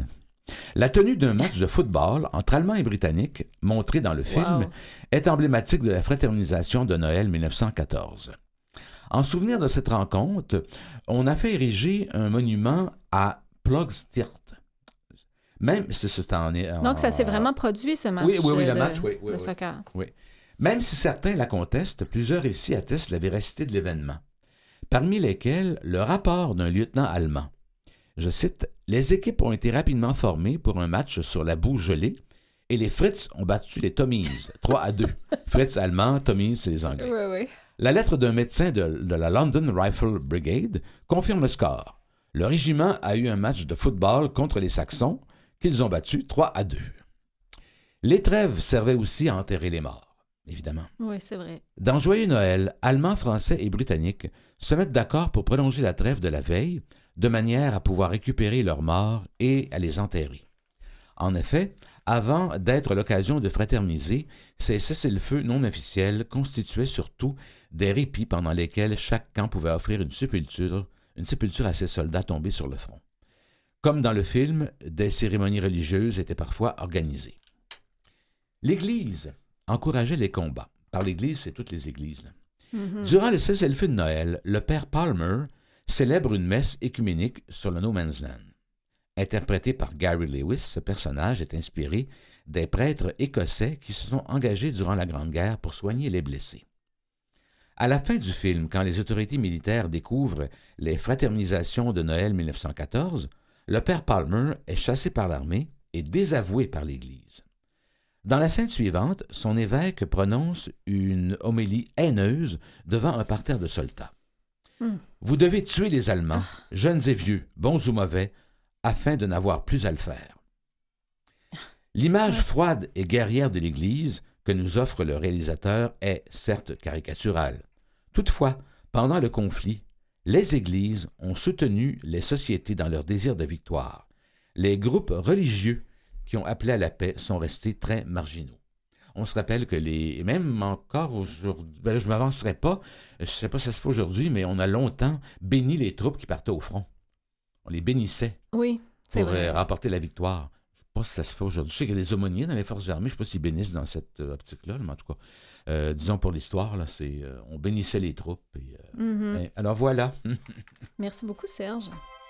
La tenue d'un match de football entre Allemands et Britanniques, montré dans le film, Wow. est emblématique de la fraternisation de Noël mille neuf cent quatorze. En souvenir de cette rencontre, on a fait ériger un monument à Plugstirt. Même si c'est en, en- Donc, ça s'est vraiment produit, ce match Oui, oui, oui, euh, le de, match, oui, oui, de oui. soccer. Même si certains la contestent, plusieurs ici attestent la véracité de l'événement, parmi lesquels le rapport d'un lieutenant allemand. Je cite, « Les équipes ont été rapidement formées pour un match sur la boue gelée et les Fritz ont battu les Tommies, trois à deux. Fritz allemand, Tommies, c'est les Anglais. Oui, oui. La lettre d'un médecin de, de la London Rifle Brigade confirme le score. Le régiment a eu un match de football contre les Saxons qu'ils ont battu trois à deux. Les trêves servaient aussi à enterrer les morts, évidemment. Oui, c'est vrai. Dans Joyeux Noël, Allemands, Français et Britanniques se mettent d'accord pour prolonger la trêve de la veille de manière à pouvoir récupérer leurs morts et à les enterrer. En effet, avant d'être l'occasion de fraterniser, ces cessez-le-feu non officiels constituaient surtout des répits pendant lesquels chaque camp pouvait offrir une sépulture, une sépulture à ses soldats tombés sur le front. Comme dans le film, des cérémonies religieuses étaient parfois organisées. L'Église encourageait les combats. Par l'Église, c'est toutes les églises. Mhm. Durant le cessez-le-feu de Noël, le père Palmer célèbre une messe écuménique sur le No Man's Land. Interprété par Gary Lewis, ce personnage est inspiré des prêtres écossais qui se sont engagés durant la Grande Guerre pour soigner les blessés. À la fin du film, quand les autorités militaires découvrent les fraternisations de Noël mille neuf cent quatorze, le père Palmer est chassé par l'armée et désavoué par l'Église. Dans la scène suivante, son évêque prononce une homélie haineuse devant un parterre de soldats. Hmm. Vous devez tuer les Allemands, jeunes et vieux, bons ou mauvais, afin de n'avoir plus à le faire. L'image froide et guerrière de l'Église que nous offre le réalisateur est certes caricaturale. Toutefois, pendant le conflit, les Églises ont soutenu les sociétés dans leur désir de victoire. Les groupes religieux qui ont appelé à la paix sont restés très marginaux. On se rappelle que les... Même encore aujourd'hui... Ben là, je ne m'avancerai pas. Je ne sais pas si ça se fait aujourd'hui, mais on a longtemps béni les troupes qui partaient au front. On les bénissait Oui, c'est pour vrai. euh, remporter la victoire. Je ne sais pas si ça se fait aujourd'hui. Je sais qu'il y a des aumôniers dans les forces armées. Je ne sais pas s'ils bénissent dans cette euh, optique-là, mais en tout cas, euh, disons pour l'histoire, là, c'est, euh, on bénissait les troupes. Et, euh, Mhm. ben, alors voilà. Merci beaucoup, Serge.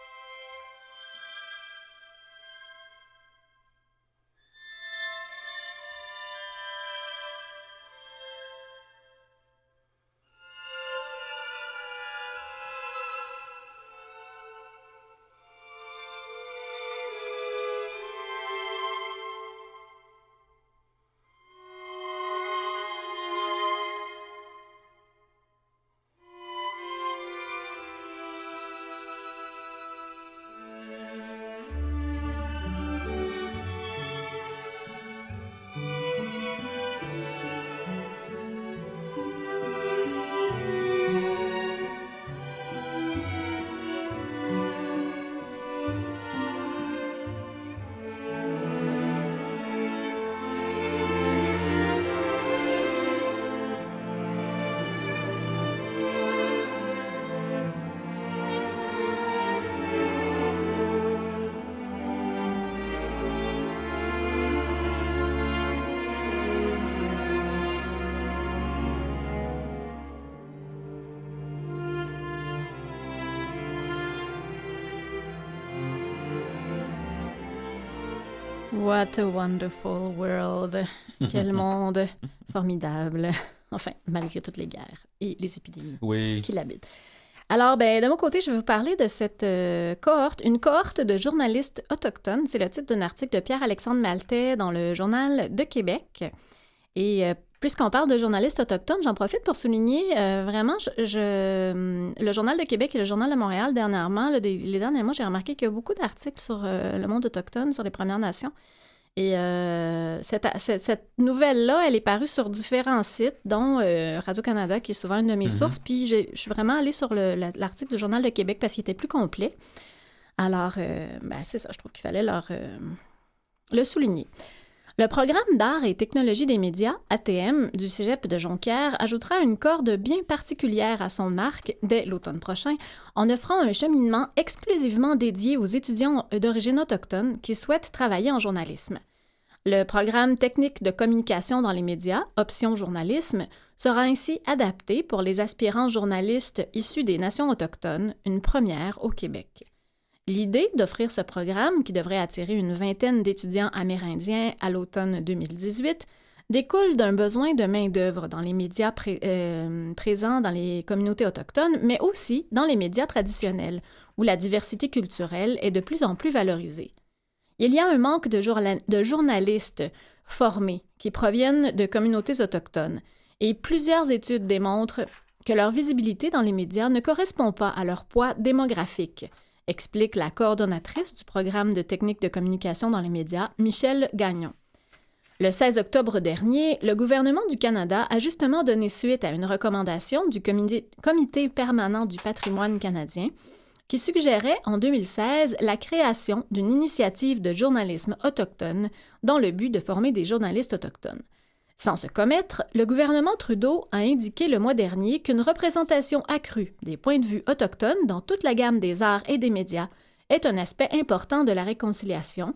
What a wonderful world. Quel monde formidable. Enfin, malgré toutes les guerres et les épidémies Oui. qui l'habitent. Alors, ben, de mon côté, je vais vous parler de cette euh, cohorte, une cohorte de journalistes autochtones. C'est le titre d'un article de Pierre-Alexandre Maltais dans le Journal de Québec. Et euh, puisqu'on parle de journalistes autochtones, j'en profite pour souligner euh, vraiment, je, je, le Journal de Québec et le Journal de Montréal, dernièrement, là, des, les derniers mois, j'ai remarqué qu'il y a beaucoup d'articles sur euh, le monde autochtone, sur les Premières Nations. Et euh, cette, cette, cette nouvelle-là, elle est parue sur différents sites, dont euh, Radio-Canada, qui est souvent une de mes Mm-hmm. sources. Puis j'ai- je suis vraiment allée sur le- la- l'article du Journal de Québec parce qu'il était plus complet. Alors, euh, ben, c'est ça, je trouve qu'il fallait leur, euh, le souligner. Le programme d'art et technologie des médias, A T M, du Cégep de Jonquière ajoutera une corde bien particulière à son arc dès l'automne prochain en offrant un cheminement exclusivement dédié aux étudiants d'origine autochtone qui souhaitent travailler en journalisme. Le programme technique de communication dans les médias, option journalisme, sera ainsi adapté pour les aspirants journalistes issus des nations autochtones, une première au Québec. L'idée d'offrir ce programme, qui devrait attirer une vingtaine d'étudiants amérindiens à l'automne deux mille dix-huit, découle d'un besoin de main-d'œuvre dans les médias pré- euh, présents dans les communautés autochtones, mais aussi dans les médias traditionnels, où la diversité culturelle est de plus en plus valorisée. Il y a un manque de, journa- de journalistes formés qui proviennent de communautés autochtones, et plusieurs études démontrent que leur visibilité dans les médias ne correspond pas à leur poids démographique, explique la coordonnatrice du programme de technique de communication dans les médias, Michèle Gagnon. Le seize octobre dernier, le gouvernement du Canada a justement donné suite à une recommandation du Comité, Comité permanent du patrimoine canadien qui suggérait en deux mille seize la création d'une initiative de journalisme autochtone dans le but de former des journalistes autochtones. Sans se commettre, le gouvernement Trudeau a indiqué le mois dernier qu'une représentation accrue des points de vue autochtones dans toute la gamme des arts et des médias est un aspect important de la réconciliation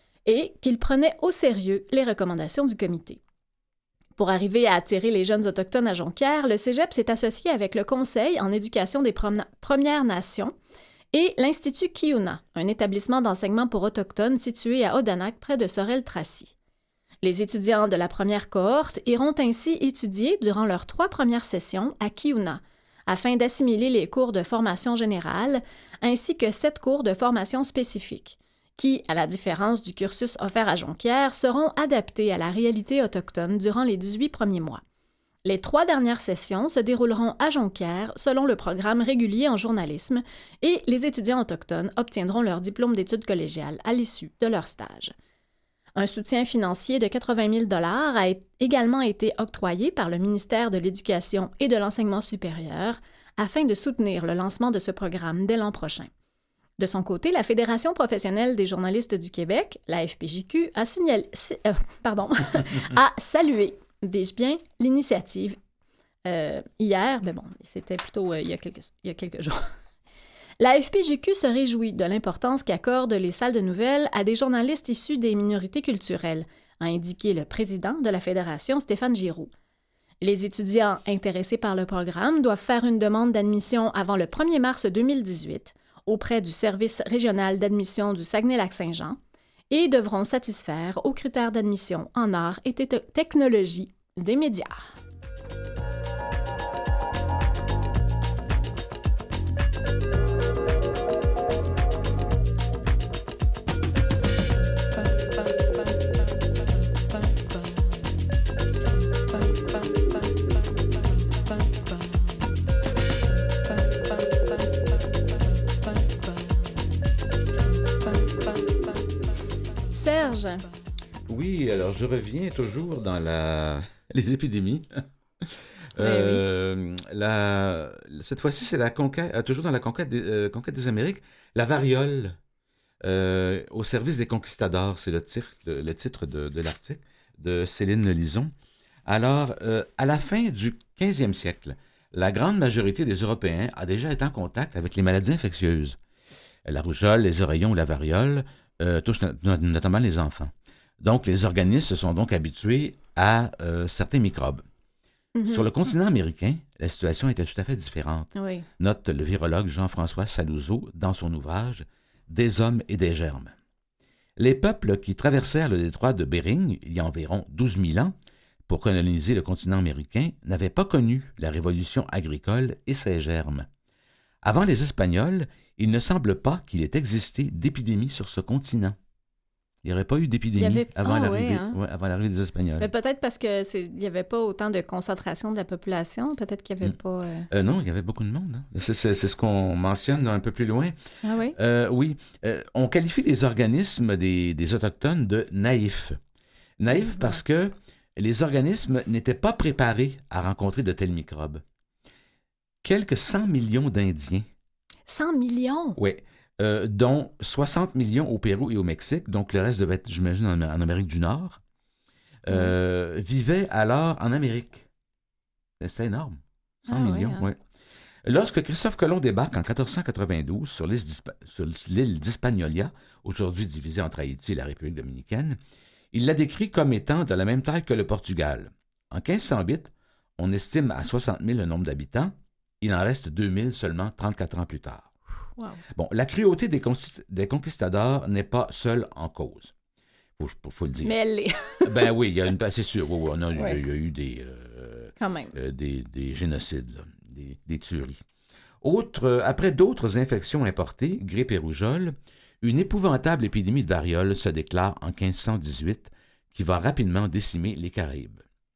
et qu'il prenait au sérieux les recommandations du comité. Pour arriver à attirer les jeunes autochtones à Jonquière, le Cégep s'est associé avec le Conseil en éducation des Prom- Premières Nations et l'Institut Kiuna, un établissement d'enseignement pour autochtones situé à Odanak, près de Sorel-Tracy. Les étudiants de la première cohorte iront ainsi étudier durant leurs trois premières sessions à Kiuna, afin d'assimiler les cours de formation générale ainsi que sept cours de formation spécifique, qui, à la différence du cursus offert à Jonquière, seront adaptés à la réalité autochtone durant les dix-huit premiers mois. Les trois dernières sessions se dérouleront à Jonquière selon le programme régulier en journalisme et les étudiants autochtones obtiendront leur diplôme d'études collégiales à l'issue de leur stage. Un soutien financier de quatre-vingt mille dollars a également été octroyé par le ministère de l'Éducation et de l'Enseignement supérieur afin de soutenir le lancement de ce programme dès l'an prochain. De son côté, la Fédération professionnelle des journalistes du Québec, la F P J Q, a, signalé, si, euh, pardon, a salué, dis-je bien, l'initiative euh, hier, mais bon, c'était plutôt euh, il y a quelques, il y a quelques jours. La F P J Q se réjouit de l'importance qu'accordent les salles de nouvelles à des journalistes issus des minorités culturelles, a indiqué le président de la Fédération, Stéphane Giroux. Les étudiants intéressés par le programme doivent faire une demande d'admission avant le premier mars deux mille dix-huit auprès du Service régional d'admission du Saguenay-Lac-Saint-Jean et devront satisfaire aux critères d'admission en arts et te- technologies des médias. Serge. Oui, alors je reviens toujours dans la... les épidémies. Oui, Euh, la... Cette fois-ci, c'est la conquête, euh, toujours dans la conquête des, euh, conquête des Amériques, la variole euh, au service des conquistadors, c'est le titre, le, le titre de, de l'article de Céline Lison. Alors, euh, à la fin du quinzième siècle, la grande majorité des Européens a déjà été en contact avec les maladies infectieuses. La rougeole, les oreillons ou la variole euh, touchent no- notamment les enfants. Donc, les organismes se sont donc habitués à euh, certains microbes. Mm-hmm. Sur le continent américain, la situation était tout à fait différente. Oui. Note le virologue Jean-François Saluzzo dans son ouvrage « Des hommes et des germes ». Les peuples qui traversèrent le détroit de Bering il y a environ douze mille ans pour coloniser le continent américain n'avaient pas connu la révolution agricole et ses germes. Avant les Espagnols, il ne semble pas qu'il ait existé d'épidémie sur ce continent. Il n'y aurait pas eu d'épidémie avait... avant, ah, l'arrivée, ouais, hein? ouais, avant l'arrivée des Espagnols. Mais peut-être parce que c'est... il n'y avait pas autant de concentration de la population. Peut-être qu'il n'y avait Mm. pas... Euh... Euh, non, il y avait beaucoup de monde. Hein. C'est, c'est, c'est ce qu'on mentionne un peu plus loin. Ah oui? Euh, oui. Euh, on qualifie les organismes des, des Autochtones de naïfs. Naïfs Mmh. parce que les organismes n'étaient pas préparés à rencontrer de tels microbes. Quelques cent millions d'Indiens, cent millions? oui, euh, dont soixante millions au Pérou et au Mexique, donc le reste devait être, j'imagine, en, en Amérique du Nord, euh, vivaient alors en Amérique. C'est énorme. cent Ah, millions, oui, hein. oui. Lorsque Christophe Colomb débarque en quatorze cent quatre-vingt-douze sur l'île, d'Hispa- sur l'île d'Hispaniola, aujourd'hui divisée entre Haïti et la République dominicaine, il la décrit comme étant de la même taille que le Portugal. En quinze cent huit, on estime à soixante mille le nombre d'habitants. Il en reste deux mille seulement trente-quatre ans plus tard. Wow. Bon, la cruauté des, conquist- des conquistadors n'est pas seule en cause. Il faut, faut le dire. Mais elle l'est, Ben oui, il y a une, c'est sûr. Oui, oui, on a, il y a- Ouais. il y a eu des... euh, quand même. euh, des, des génocides, là, des, des tueries. Autre, euh, après d'autres infections importées, grippe et rougeole, une épouvantable épidémie de variole se déclare en quinze cent dix-huit qui va rapidement décimer les Caraïbes.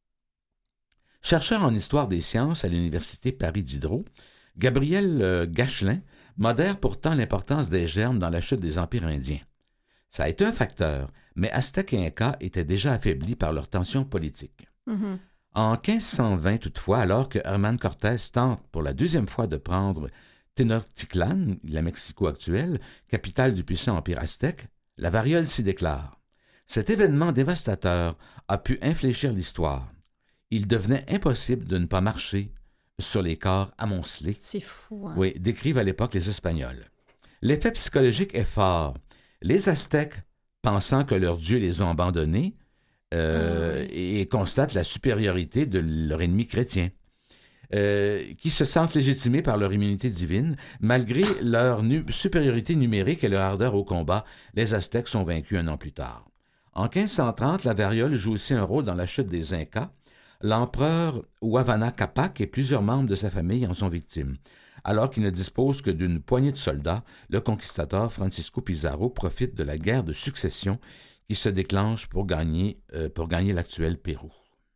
Chercheur en histoire des sciences à l'Université Paris-Diderot, Gabriel euh, Gachelin modère pourtant l'importance des germes dans la chute des empires indiens. Ça a été un facteur, mais Aztèques et Incas étaient déjà affaiblis par leurs tensions politiques. Mhm. En quinze cent vingt, toutefois, alors que Hernán Cortés tente pour la deuxième fois de prendre Tenochtitlan, la Mexico actuelle, capitale du puissant empire aztèque, la variole s'y déclare. Cet événement dévastateur a pu infléchir l'histoire. Il devenait impossible de ne pas marcher sur les corps amoncelés. C'est fou, hein? Oui, décrivent à l'époque les Espagnols. L'effet psychologique est fort. Les Aztèques, pensant que leurs dieux les ont abandonnés, euh, Ah et constatent la supériorité de leur ennemi chrétien, euh, qui se sentent légitimés par leur immunité divine. Malgré leur nu- supériorité numérique et leur ardeur au combat, les Aztèques sont vaincus un an plus tard. En quinze cent trente, la variole joue aussi un rôle dans la chute des Incas. L'empereur Huayna Capac et plusieurs membres de sa famille en sont victimes. Alors qu'il ne dispose que d'une poignée de soldats, le conquistador Francisco Pizarro profite de la guerre de succession qui se déclenche pour gagner, euh, pour gagner l'actuel Pérou.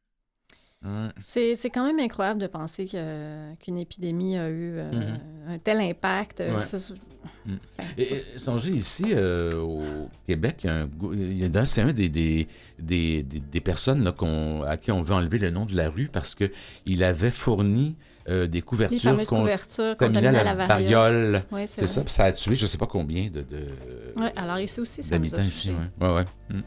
Hum. C'est, c'est quand même incroyable de penser que, qu'une épidémie a eu euh, Mhm. un tel impact. Ouais. Ça, c'est- Mm. enfin, Et, ça, et songez ici, euh, au Québec, il y a un, gou- il y a dans- c'est un des, des, des, des, des personnes là, qu'on, à qui on veut enlever le nom de la rue parce qu'il avait fourni euh, des les couvertures fameuses con- couvertures contaminées contaminées à à la la variole. variole. Oui, c'est, C'est vrai. ça, puis ça a tué je ne sais pas combien de, de, Ouais, alors ici aussi, ça nous a d'habitants ici. touchés. Ouais, ouais. ouais. Mm.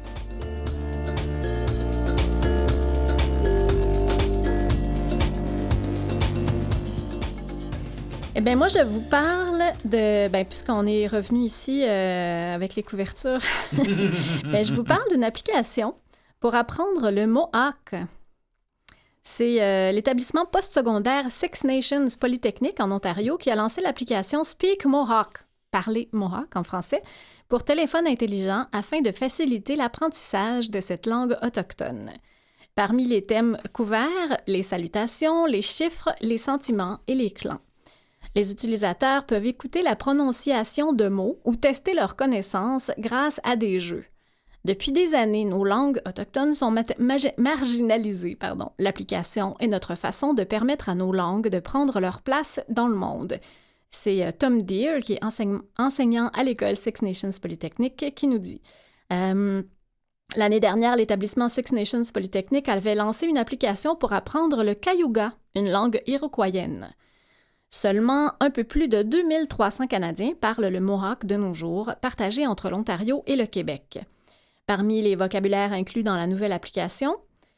Eh bien, moi, je vous parle de... Ben, puisqu'on est revenu ici euh, avec les couvertures, ben, je vous parle d'une application pour apprendre le Mohawk. C'est euh, l'établissement postsecondaire Six Nations Polytechnique en Ontario qui a lancé l'application Speak Mohawk, parler Mohawk en français, pour téléphone intelligent afin de faciliter l'apprentissage de cette langue autochtone. Parmi les thèmes couverts, les salutations, les chiffres, les sentiments et les clans. Les utilisateurs peuvent écouter la prononciation de mots ou tester leurs connaissances grâce à des jeux. Depuis des années, nos langues autochtones sont mat- magi- marginalisées. Pardon. L'application est notre façon de permettre à nos langues de prendre leur place dans le monde. C'est euh, Tom Deere, qui est enseigne- enseignant à l'école Six Nations Polytechnique, qui nous dit euh, L'année dernière, l'établissement Six Nations Polytechnique avait lancé une application pour apprendre le Cayuga, une langue iroquoienne. Seulement un peu plus de deux mille trois cents Canadiens parlent le Mohawk de nos jours, partagé entre l'Ontario et le Québec. Parmi les vocabulaires inclus dans la nouvelle application,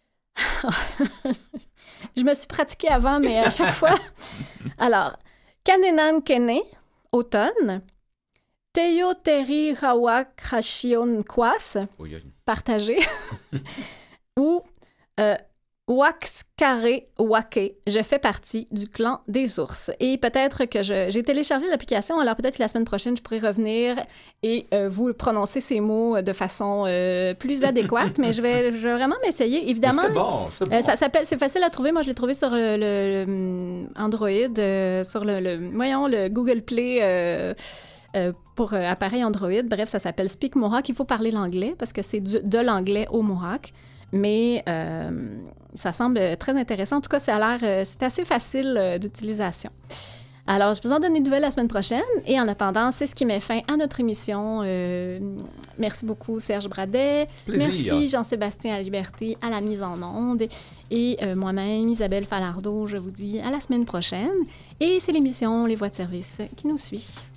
je me suis pratiquée avant, mais à chaque fois. Alors, Kanenan Kene, automne, Teyo Teri Hawak Hashion Kwas, Oui, oui. partagé, ou euh, Waxkare Wake, je fais partie du clan des ours. Et peut-être que je, j'ai téléchargé l'application, alors peut-être que la semaine prochaine, je pourrai revenir et euh, vous prononcer ces mots de façon euh, plus adéquate, mais je vais, je vais vraiment m'essayer. Évidemment, C'était bon, c'est bon. euh, ça s'appelle, c'est facile à trouver. Moi, je l'ai trouvé sur le, le- le Android, euh, sur le, le- voyons, le Google Play euh, euh, pour euh, appareil Android. Bref, ça s'appelle Speak Mohawk. Il faut parler l'anglais parce que c'est du- de l'anglais au Mohawk. Mais euh, ça semble très intéressant. En tout cas, ça a l'air, euh, c'est assez facile euh, d'utilisation. Alors, je vous en donne des nouvelles la semaine prochaine. Et en attendant, c'est ce qui met fin à notre émission. Euh, merci beaucoup, Serge Bradet. Plaisir. Merci, Jean-Sébastien à Liberté, à la mise en onde. Et euh, moi-même, Isabelle Falardeau, je vous dis à la semaine prochaine. Et c'est l'émission Les Voix de service qui nous suit.